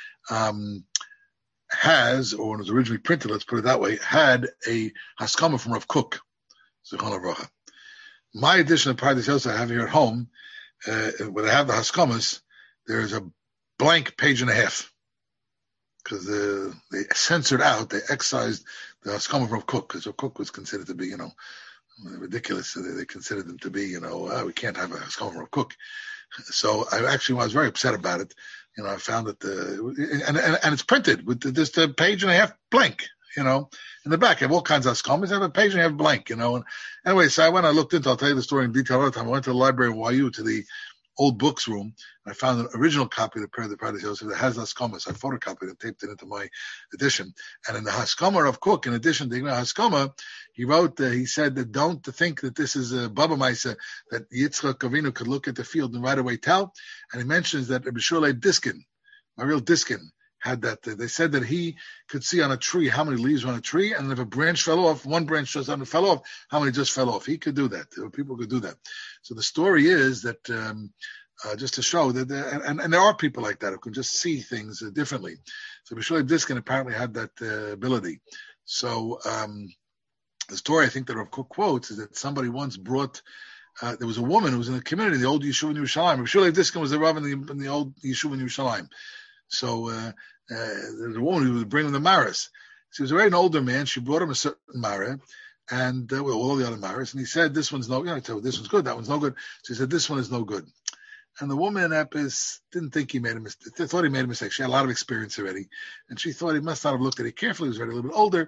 has, or when it was originally printed, let's put it that way, had a haskama from Rav Kook. Zichron Avracha. My edition of Pardes Yosef I have here at home, where they have the haskamas, there is a blank page and a half. Because they censored out, they excised the haskama from Cook, because Cook was considered to be, ridiculous. So they considered them to be, we can't have a haskama from Cook. So I was very upset about it. I found that and it's printed with just a page and a half blank. In the back, I have all kinds of haskamas. I have a page and a half blank. And anyway, so I looked into. I'll tell you the story in detail all the time. I went to the library of YU to the old books room, and I found an original copy of the Prayer of the Pardes Yosef that has haskama. So I photocopied and taped it into my edition. And in the haskama of Cook, in addition to the haskama, he wrote, he said that don't think that this is a Baba Maisa, that Yitzchak Avinu could look at the field and right away tell. And he mentions that Rabbi Shulei Diskin, my real Diskin, had that. They said that he could see on a tree how many leaves were on a tree, and if a branch fell off, one branch just fell off, how many just fell off. He could do that. People could do that. So the story is that just to show that, and there are people like that who can just see things differently. So B'Shulei Diskin apparently had that ability. So the story I think that Rav Kook quotes is that somebody once brought. There was a woman who was in the community, the old Yeshuv in Yerushalayim. B'Shulei Diskin was the Rav in the old Yeshuv in Yerushalayim. So there's a woman who was bringing the maris. She was already an older man. She brought him a certain mara, and all the other maris. And he said, "This one's no good." I told her, "This one's good. That one's no good." So he said, "This one is no good." And the woman in Epis didn't think he made a mistake. They thought he made a mistake. She had a lot of experience already, and she thought he must not have looked at it carefully. He was already a little bit older,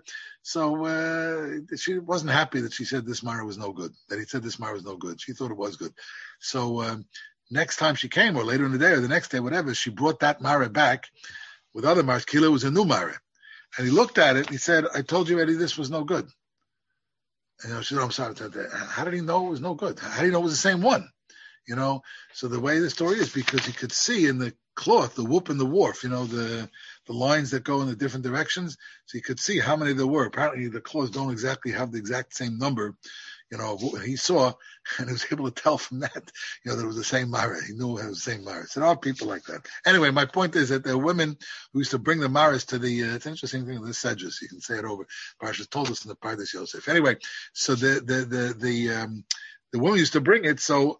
so she wasn't happy that she said this mara was no good. That he said this mara was no good. She thought it was good. So next time she came, or later in the day, or the next day, whatever, she brought that mara back with other maras. Kila was a new mara, and he looked at it and he said, "I told you already this was no good." And she said, "I'm sorry." How did he know it was no good? How did he know it was the same one? So the way the story is, because he could see in the cloth, the whoop and the wharf, the lines that go in the different directions. So he could see how many there were. Apparently the cloths don't exactly have the exact same number, of what he saw, and he was able to tell from that, that it was the same Mara. He knew it was the same Mara. So there are people like that. Anyway, my point is that there are women who used to bring the Maras to the, it's an interesting thing, the Sedges. You can say it over. Parshas told us in the Pardes Yosef. Anyway, so the woman used to bring it. So,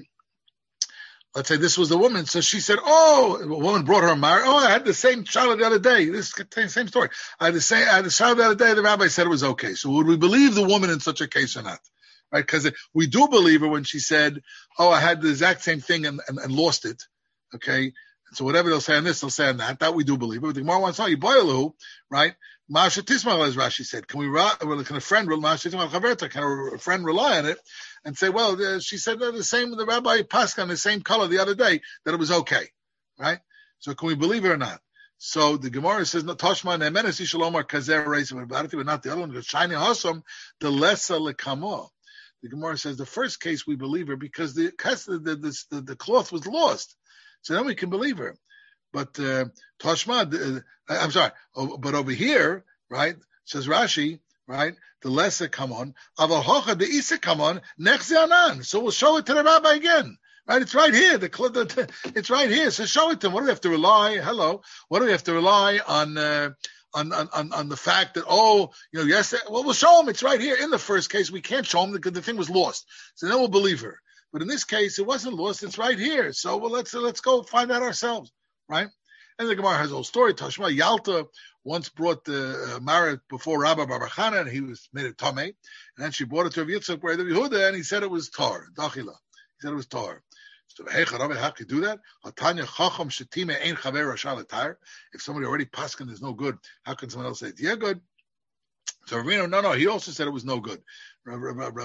let's say this was the woman. So she said, a woman brought her a Mara. I had the same child the other day. This same story. I had the child the other day. The rabbi said it was okay. So would we believe the woman in such a case or not? Right? Because we do believe her when she said, I had the exact same thing and lost it. Okay. So whatever they'll say on this, they'll say on that. That we do believe her. But the Gemara wants to know, Yiboyalu, right? Masha Tismal, as Rashi said. Can a friend rely on it and say, well, she said the same, the rabbi Pascha, the same color the other day, that it was okay, right? So can we believe her or not? So the Gemara says, Toshma ne'emenes yishalomar kazer reis, but not the other one, the shiny hasam, the lesa lekamo. The Gemara says the first case we believe her because the cloth was lost. So then we can believe her. But Toshma, I'm sorry, but over here, right, says Rashi, right, the lesser come on, Avahocha the Isa come on, Nechzianan. So we'll show it to the rabbi again. Right, it's right here. It's right here. So show it to him. What do we have to rely? What do we have to rely on the fact that yes, well, we'll show him. It's right here. In the first case, we can't show him because the thing was lost. So then we'll believe her. But in this case, it wasn't lost. It's right here. So let's go find out ourselves, right? And the Gemara has a whole story. Tashma Yalta once brought the Mara before Rabbi Barbachana, and he made it tamei. And then she brought it to Rav Yitzchak Bar Yehuda, and he said it was tar, dachila. He said it was tar. So how could do that? If somebody already paskin is no good, how can someone else say, yeah, good? So Ravino, no, he also said it was no good. Rav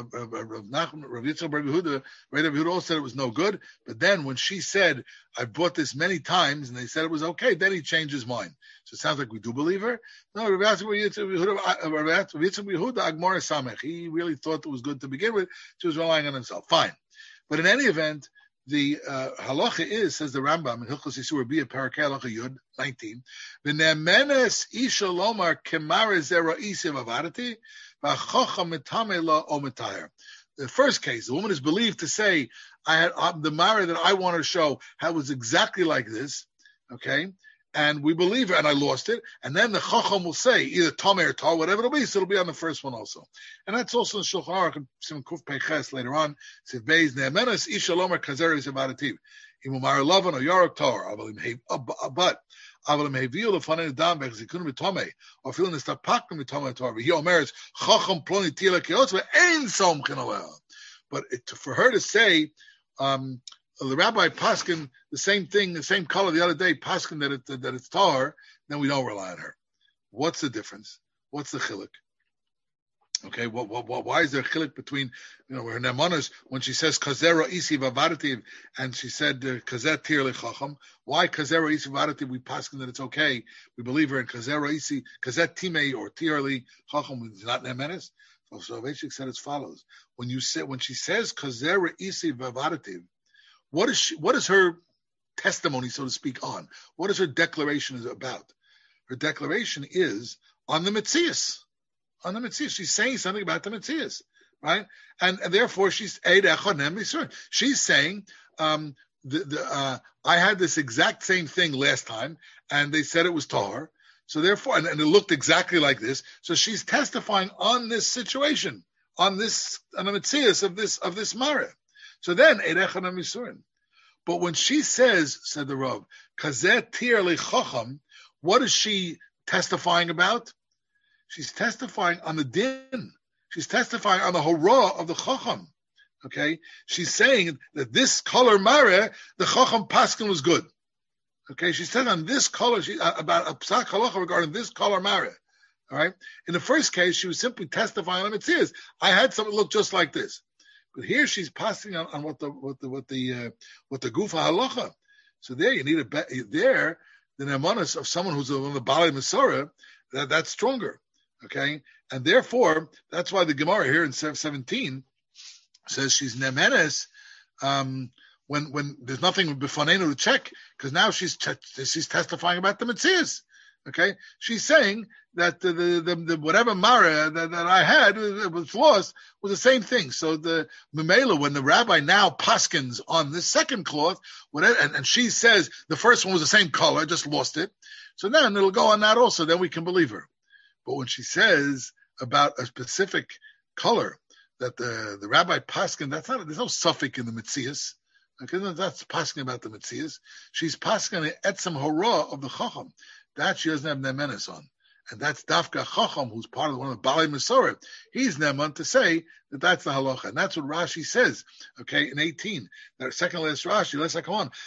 Yitzchak Bar Yehuda also said it was no good. But then when she said, "I've bought this many times," and they said it was okay, then he changed his mind. So it sounds like we do believe her. No, Rav Yitzchak Yehuda Agmor Samech. He really thought it was good to begin with. She was relying on himself. Fine, but in any event, the halacha is, says the Rambam in Hilchos Yisur Bia Parakei Halacha Yud 19. V'ne'menes isha lomar kemare zera isiv avadati v'achacham mitame la ometayr. The first case, the woman is believed to say, "I had the mara that I want to show was exactly like this." Okay. And we believe her, and I lost it. And then the Chacham will say, either Tameh or Tar, whatever it'll be, so it'll be on the first one also. And that's also in Shulchan Aruch, Simon Kuf Peiches later on. Siv Beis Ne'emenes Isha Lomer Kazer Yisavadativ. Imumar Lavan or Yarok Tar. But Avalim Heviu Lefanen Dam Bechzikun Mitomeh or feeling the Stapakim Mitomeh Tar. He omers Chacham Ploni Tila Keotz Ve'ein Som Chinolel. But for her to say, the rabbi paskin the same thing, the same color the other day, paskin that it's tar, then we don't rely on her. What's the difference? What's the chiluk? Okay, why is there a chiluk between, her nemanos when she says kazera isi vavadativ and she said kazet tir lechacham? Why kazera isi vavadativ? We paskin that it's okay. We believe her in kazera isi kazet timei or tir lechacham is not nemanos. So Veshik said as follows: when she says kazera isi vavadativ, what is her testimony, so to speak, on? What is her declaration about? Her declaration is on the Metzias. On the Metzias. She's saying something about the Metzias, right? And therefore she's she's saying, I had this exact same thing last time, and they said it was Tahar. So therefore, and it looked exactly like this. So she's testifying on this situation, on the Metzias of this Mara. So then, but when she says, said the Rav, Kazet Tir Lechacham, what is she testifying about? She's testifying on the din. She's testifying on the hurrah of the Chacham. Okay? She's saying that this color Mare, the Chacham Paskin was good. Okay? She said on this color, about a Psak Halacha regarding this color Mare. All right? In the first case, she was simply testifying on Metzias. I had something look just like this. But here she's passing on what the Gufa Halacha. So there you need the nemanos of someone who's on the Baalei Mesorah, that's stronger. Okay? And therefore, that's why the Gemara here in 17 says she's nemenes when there's nothing befanenu to check, because now she's testifying about the Metzias. Okay, she's saying that the whatever mara that I had was lost was the same thing. So the memela, when the rabbi now paskins on this second cloth, and she says the first one was the same color, just lost it. So then it'll go on that also. Then we can believe her. But when she says about a specific color that the rabbi paskin, there's no suffix in the Metzias. Okay, that's paskin about the Metzias. She's paskin the etzem hora of the chacham. That she doesn't have nemenes on. And that's Dafka Chacham, who's part of one of the Baalei Mesorah. He's neman to say that that's the halacha. And that's what Rashi says, okay, in 18. That second last Rashi, let's come on.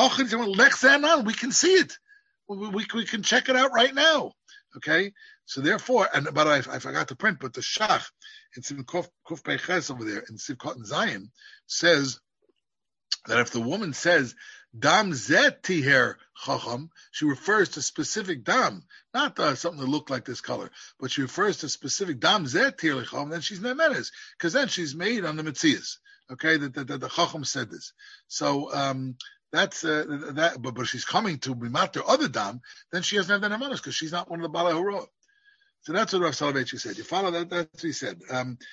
We can see it. We can check it out right now. Okay? So therefore, but I forgot to print, but the Shach, in Siv Kuf Peiches over there, in Siv Cotton Zion, says that if the woman says, Dam zet tiher chacham, she refers to specific dam, not something that looked like this color, but she refers to specific dam zet tiher chacham. Then she's nemenes, because then she's made on the Metzias. Okay, that the chacham said this. So that's that. But she's coming to bimater other dam, then she doesn't have the nemenes because she's not one of the Baalei Hurah. So that's what Rav Soloveitchik said. You follow that? That's what he said.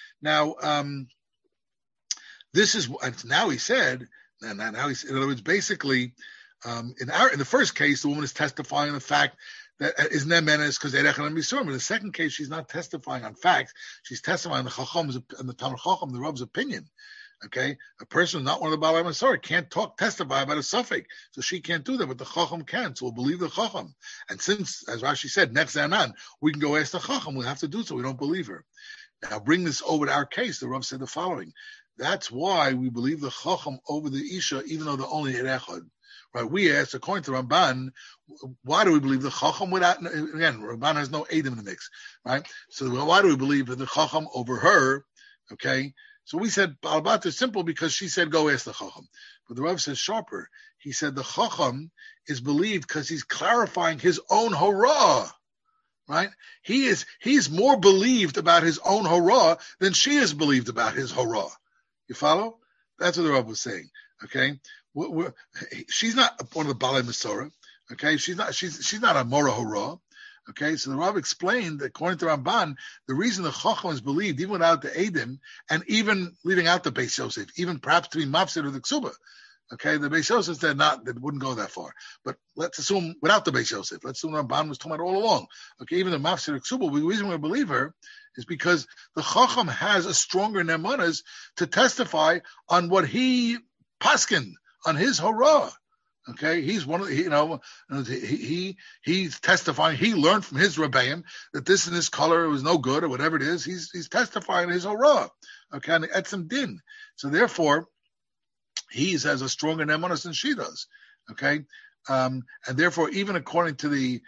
This is now he said. And now he's, in other words, basically, in the first case, the woman is testifying on the fact that is nemenes because Erechan Misurim. In the second case, she's not testifying on facts; she's testifying on the Chacham's and the Talmud Chacham, the Rav's opinion. Okay, a person not one of the Baalei Mesorah can't testify about a suffix, so she can't do that, but the Chacham can. So we'll believe the Chacham. And since, as Rashi said, next Zanan, we can go ask the Chacham. We'll have to do so. We don't believe her. Now, bring this over to our case. The Rav said the following. That's why we believe the Chacham over the Isha, even though they're only Erechad. Right? We asked, according to Ramban, why do we believe the Chacham without, again, Ramban has no Eidim in the mix, right? So why do we believe that the Chacham over her, Okay? So we said Baal Bat is simple because she said, go ask the Chacham. But the Rav says sharper. He said the Chacham is believed because he's clarifying his own hora. Right? He's more believed about his own hora than she is believed about his hora. You follow? That's what the Rav was saying. Okay? She's not one of the Balei Masorah. Okay? She's not a Mora hora. Okay, so the Rav explained that according to Ramban, the reason the Chacham is believed, even without the Eidim, and even leaving out the Beis Yosef, even perhaps to be Mafsid or the Ksuba. Okay, the Beis Yosef said that wouldn't go that far. But let's assume without the Beis Yosef, let's assume Ramban was talking about all along. Okay, even the Mafsid or Ksuba, the reason we believe her is because the Chacham has a stronger Nemanas to testify on what he paskin, on his hora. Okay, he's one of the, he's testifying. He learned from his Rebbeim that this and this color was no good or whatever it is. He's testifying his hora. Okay, and etzem din. So therefore, he has a stronger nemanos than she does. Okay, and therefore, even according to the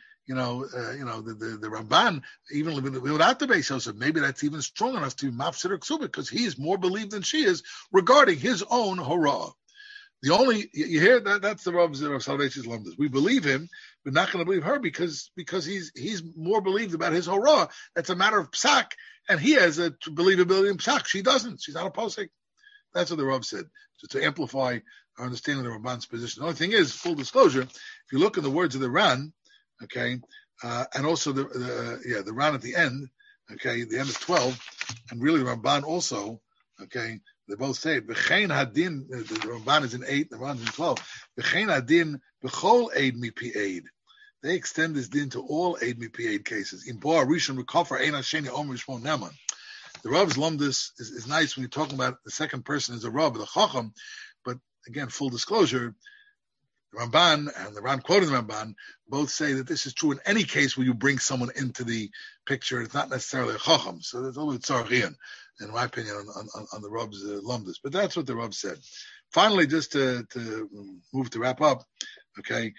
the Ramban, even without the Beis Yosef, maybe that's even strong enough to be mafsir ksuba because he is more believed than she is regarding his own hora. The only you hear that's the Rav Soloveitchik's lumdus. We believe him, but not going to believe her because he's more believed about his hora. That's a matter of psak, and he has a believability in psak. She doesn't. She's not a posek. That's what the Rav said. So to amplify our understanding of the Ramban's position. The only thing is, full disclosure, if you look at the words of the Ran, okay, and also the Ran at the end, okay, the end of 12, and really the Ramban also, okay. They both say, V'chein hadin, the Ramban is in 8, the Ramban is in 12. V'chein hadin, b'chol eid mipi eid. They extend this din to all eid mipi eid cases. In Boa Rishon V'kofar ein hasheni omer shmo neman. The Rav's lumdus is nice when you're talking about the second person as a Rav, the Chacham, but again, full disclosure, the Ramban and the Ran quoting the Ramban both say that this is true in any case where you bring someone into the picture. It's not necessarily a Chacham. So there's a little tzarchian, in my opinion, on the Rav's lumdus. But that's what the Rav said. Finally, just to move to wrap up, okay.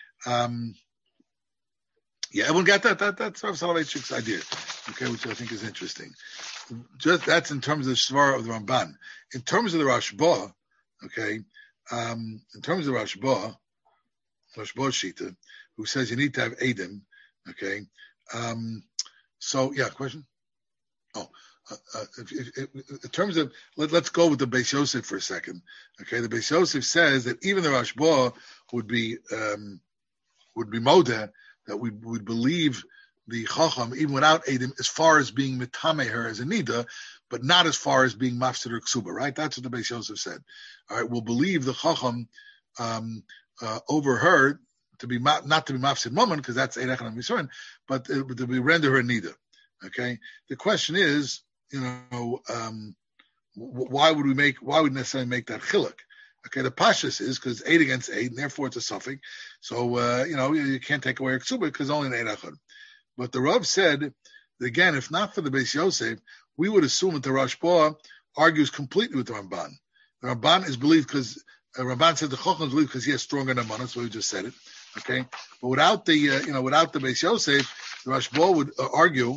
Everyone got that? That's Rav Soloveitchik's idea, okay, which I think is interesting. Just that's in terms of the Shvar of the Ramban. In terms of the Rashba, okay, in terms of Rashba Shita, who says you need to have Eidim, okay. Question? In terms of, let's go with the Beis Yosef for a second, okay. The Beis Yosef says that even the Rashba would be modeh, that we would believe the Chacham even without Eidim as far as being mitame her as a nida, but not as far as being mafsid or ksuba, right? That's what the Beis Yosef said. All right, we'll believe the Chacham over her to be not to be mafsid moment because that's Eidechad and Misurin, but to be render her nida. Okay. The question is, why would we necessarily make that chiluk? Okay, the pashas is because 8 against 8, and therefore it's a suffix. So you can't take away a ksuba because only an Eidechad. But the Rav said that, again, if not for the Beis Yosef, we would assume that the Rashba argues completely with the Ramban. The Ramban is believed because Ramban said the Chacham is believed because he has stronger nemanos, so we just said it. Okay, but without the Beis Yosef, the Rashba would argue.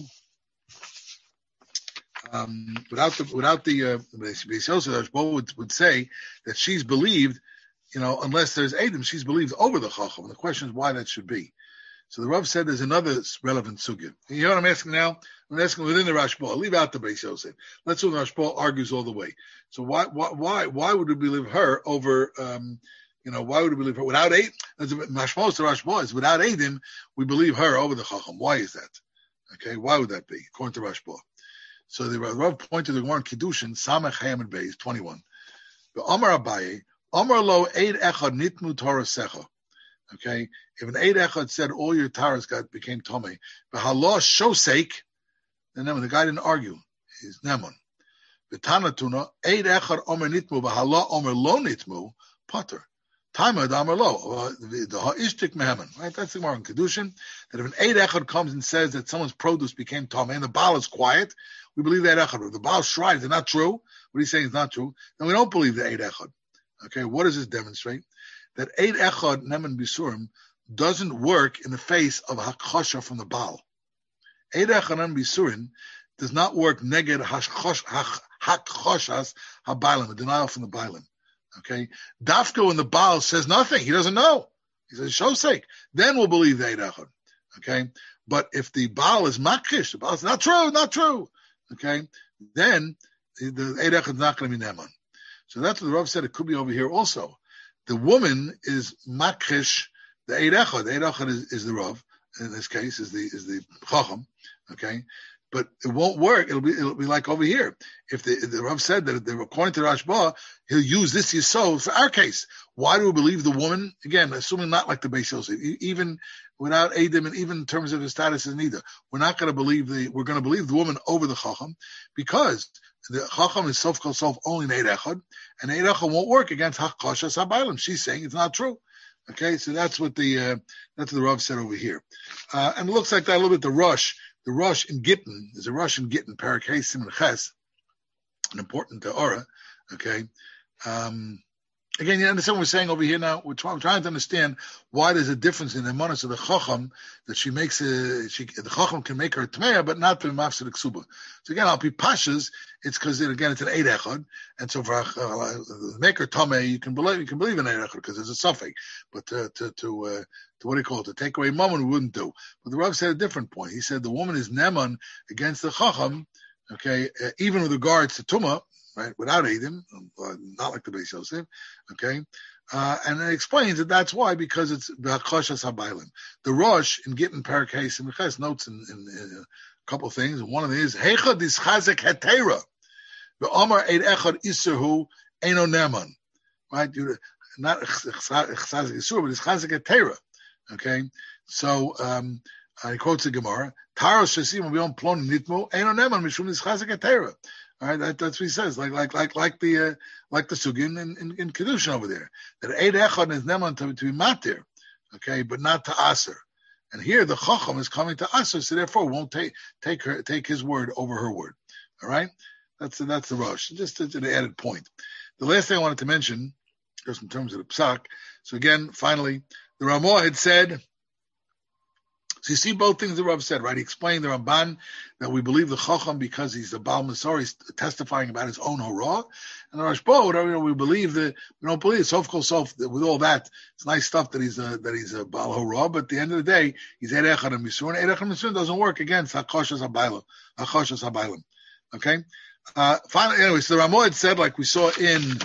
Without the Beis Yosef, Rashba would say that she's believed, unless there's Eidim, she's believed over the Chacham. The question is why that should be. So the Rav said there's another relevant sugya. You know what I'm asking now? I'm asking within the Rashba. Leave out the Beis Yosef. Let's say the Rashba argues all the way. So why would we believe her over? Why would we believe her without Eidim? Mashmos to Rashba is without Eidim, we believe her over the Chacham. Why is that? Okay, why would that be according to Rashba? So the Rav pointed to the Gemara in Kiddushin, Samech Hayam and Beis 21. The Amar Abaye, Amar lo Eid Echad Nitmu Torah Secha. Okay, if an Eid Echad said all your Taras became Tomei, but Halah Shosek, then the guy didn't argue. He's Neman. The Tanatuna Eid Echad Omer Nitmu, but Halah Omer Lo Nitmu Potter. Taima Damar Lo the Ha'ishtik Mehemen. Right, that's the Gemara in Kiddushin. That if an Eid Echad comes and says that someone's produce became Tomei and the Baal is quiet, we believe that Echad. If the Baal shrines are not true, what he's saying is not true, then we don't believe the Eid Echad. Okay, what does this demonstrate? That Eid Echad Neman Bisurim doesn't work in the face of Hakosha from the Baal. Eid Echad Neman Bisurim does not work neged hakchoshas habaylim, a denial from the baylim. Okay, Dafka when the Baal says nothing, he doesn't know. He says show's sake. Then we'll believe the Eid Echad. Okay, but if the Baal is makrish, the Baal is not true. Okay, then the Eid Echad is not going to be neman. So that's what the Rav said. It could be over here also. The woman is makrish the Eid Echad. The Eid Echad is the Rav. In this case, is the Chacham. Okay, but it won't work. It'll be like over here. If the Rav said that according to Rashba, he'll use this Yisod for our case. Why do we believe the woman? Again, assuming not like the Beis Yosef, even without Adam, and even in terms of his status as neither, we're going to believe the woman over the Chacham, because the Chacham is sof kol sof only in Eid Echad, and Eid Echad won't work against Hakkoshas Habaylim. She's saying it's not true. Okay, so that's what the Rav said over here, and it looks like that a little bit. The rush in Gittin, there's a rush in Gittin, Parak Hey Siman Ches, an important Torah. Okay, again, you understand what we're saying over here now. We're trying to understand why there's a difference in the manas of the Chacham, that she makes the Chacham can make her Tmeya, but not the Mafsed Ksuba. So again, I'll be Pashas. It's because it's an Eid Echad, and so for make her Tameh, you can believe in Eid Echad because it's a suffix. But to what do you call it? To take away Mammon, we wouldn't do. But the Rav said a different point. He said the woman is Neman against the Chacham, okay, even with regards to Tumah, right, without Eidim, not like the Beis Yosef, okay, and it explains that that's why, because it's B'Hakoshas Habaylim. The Rosh in Gittin Parak Hey Siman Ches notes in a couple of things. One of them is Heichad is Chazek Hetera, Omar Eid Echad Iserhu Eino Neman, right? Not Chazek Isur, but it's Chazek Hetera. Okay, so he quotes the Gemara: "Taros shesim b'yom plon nitmu eino neman mishum nischazek etera." All right, that's what he says. Like the sugin in Kedushin over there. That Eid Echad is neman to be matir, okay, but not to aser. And here the Chacham is coming to aser, so therefore won't take his word over her word. All right, that's the rush. Just an added point. The last thing I wanted to mention, just in terms of the psak. So again, finally, the Ramah had said, so you see both things the Rav said, right? He explained the Ramban that we believe the Chacham because he's the Baal Masor, he's testifying about his own Horah. And the Rashba, we believe that, we don't believe Sof Kol Sof, with all that, it's nice stuff that he's a Baal Horah, but at the end of the day, he's Eid Echad and Misur, and Eid Echad and Misur doesn't work against Hakoshas Habaylim. Okay? Finally, anyway, so the Ramah had said, like we saw in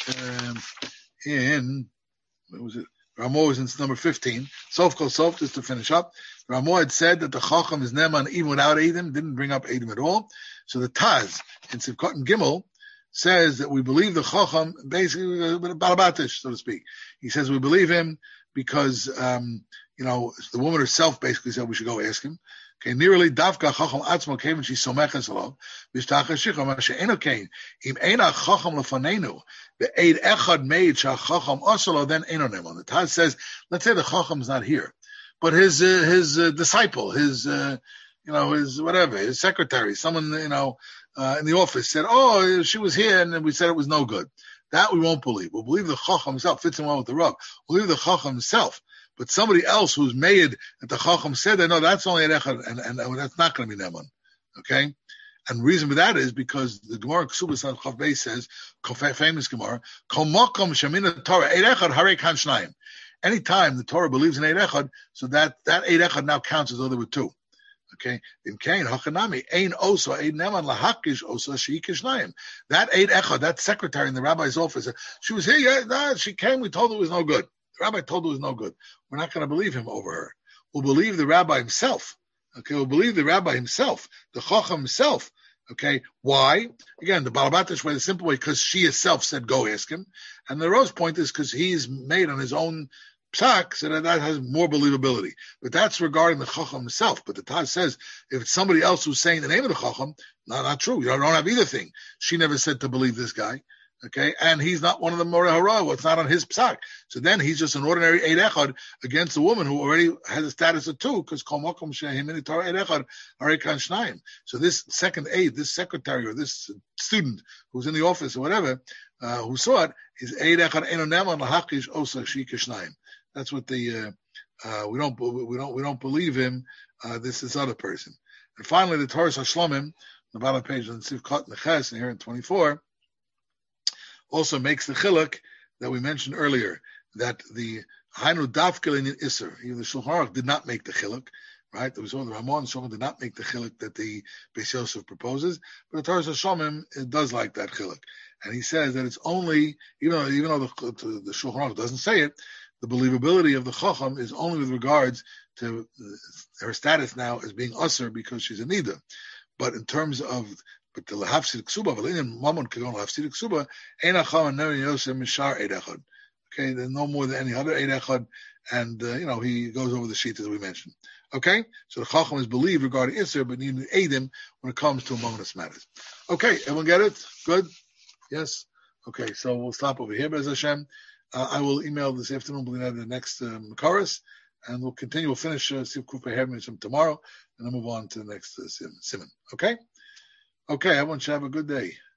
what was it? Ramah was in number 15. Sof Kol Sof, just to finish up. Ramah had said that the Chacham is Neman even without Eidim, didn't bring up Eidim at all. So the Taz in Sivkot and Gimel says that we believe the Chacham, basically, Balabatish, so to speak. He says we believe him because, the woman herself basically said we should go ask him. Okay, nearly Davka Chacham Atzmo came and she someches alov. Bishtacha Shicham Mashe'eno Kain. Im Eina Chacham Lefanenu. The Eid Echad made Shach Chacham Osolo. Then Eno Neman. The Taz says, let's say the Chacham is not here, but his disciple, his whatever, his secretary, someone in the office said, oh, she was here, and we said it was no good. That we won't believe. We'll believe the Chacham himself. Fits in well with the Rav. We'll believe the Chacham himself. But somebody else who's made that the Chacham said that, no, that's only an Echad, and that's not going to be Neman. Okay? And the reason for that is because the Gemara Ksubas on Chav Beis says, famous Gemara, Kol Makom Shemina Torah Eid Echad Harei Kan Shnayim. Anytime the Torah believes in Eid Echad, so that Eid Echad now counts as though there were two. Okay? In Kain, Hachanami, Ein Oso, Eid Neman Lahakish Oso She'ikish Shnayim. That Eid Echad, that secretary in the rabbi's office, she was here, she came, we told her it was no good. The rabbi told her it was no good. We're not going to believe him over her. We'll believe the rabbi himself. Okay, we'll believe the rabbi himself, the Chacham himself. Okay, why? Again, the Balabatish way, the simple way, because she herself said, go ask him. And the Rose point is because he's made on his own psak, so that has more believability. But that's regarding the Chacham himself. But the Taz says, if it's somebody else who's saying the name of the Chacham, not true. You don't have either thing. She never said to believe this guy. Okay, and he's not one of the Moreh Hara. It's not on his psak. So then he's just an ordinary Eid Echad against a woman who already has a status of two, because Kol Makom Shehimini Torah Eid Echad Harei Kan Shnayim. So this second aide, this secretary or this student who's in the office or whatever, who saw it, is Eid Echad Eno Neman Lahakish Osa She'ikish Shnayim. That's what the we don't believe him. This other person. And finally, the Torah Hashlomim, the bottom page on Sivkot Neches, and here in 24, also makes the chiluk that we mentioned earlier, that the Hainu Dafkel in Isser, even the Shulchan Aruch did not make the chiluk, right? There was all the Ramon Shulchan did not make the chiluk that the Beis Yosef proposes, but the Torah Shomim does like that chiluk, and he says that it's only even though the Shulchan Aruch doesn't say it, the believability of the Chacham is only with regards to her status now as being usher because she's a nida, but in terms of the lahafsid ksuba, v'lein mamon kagon lahafsid ksuba, ein acham and neri yosef mishar eid echad. Okay, there's no more than any other eid echad, and he goes over the sheet as we mentioned. Okay, so the Chacham is believed regarding Isser, but needing to aid him when it comes to Amonis matters. Okay, everyone get it? Good? Yes? Okay, so we'll stop over here, Be'ez Hashem. I will email this afternoon, the next Makaris, and we'll continue. We'll finish Siv Kufay Herminism tomorrow, and then move on to the next Simon. Okay? Okay, everyone should have a good day.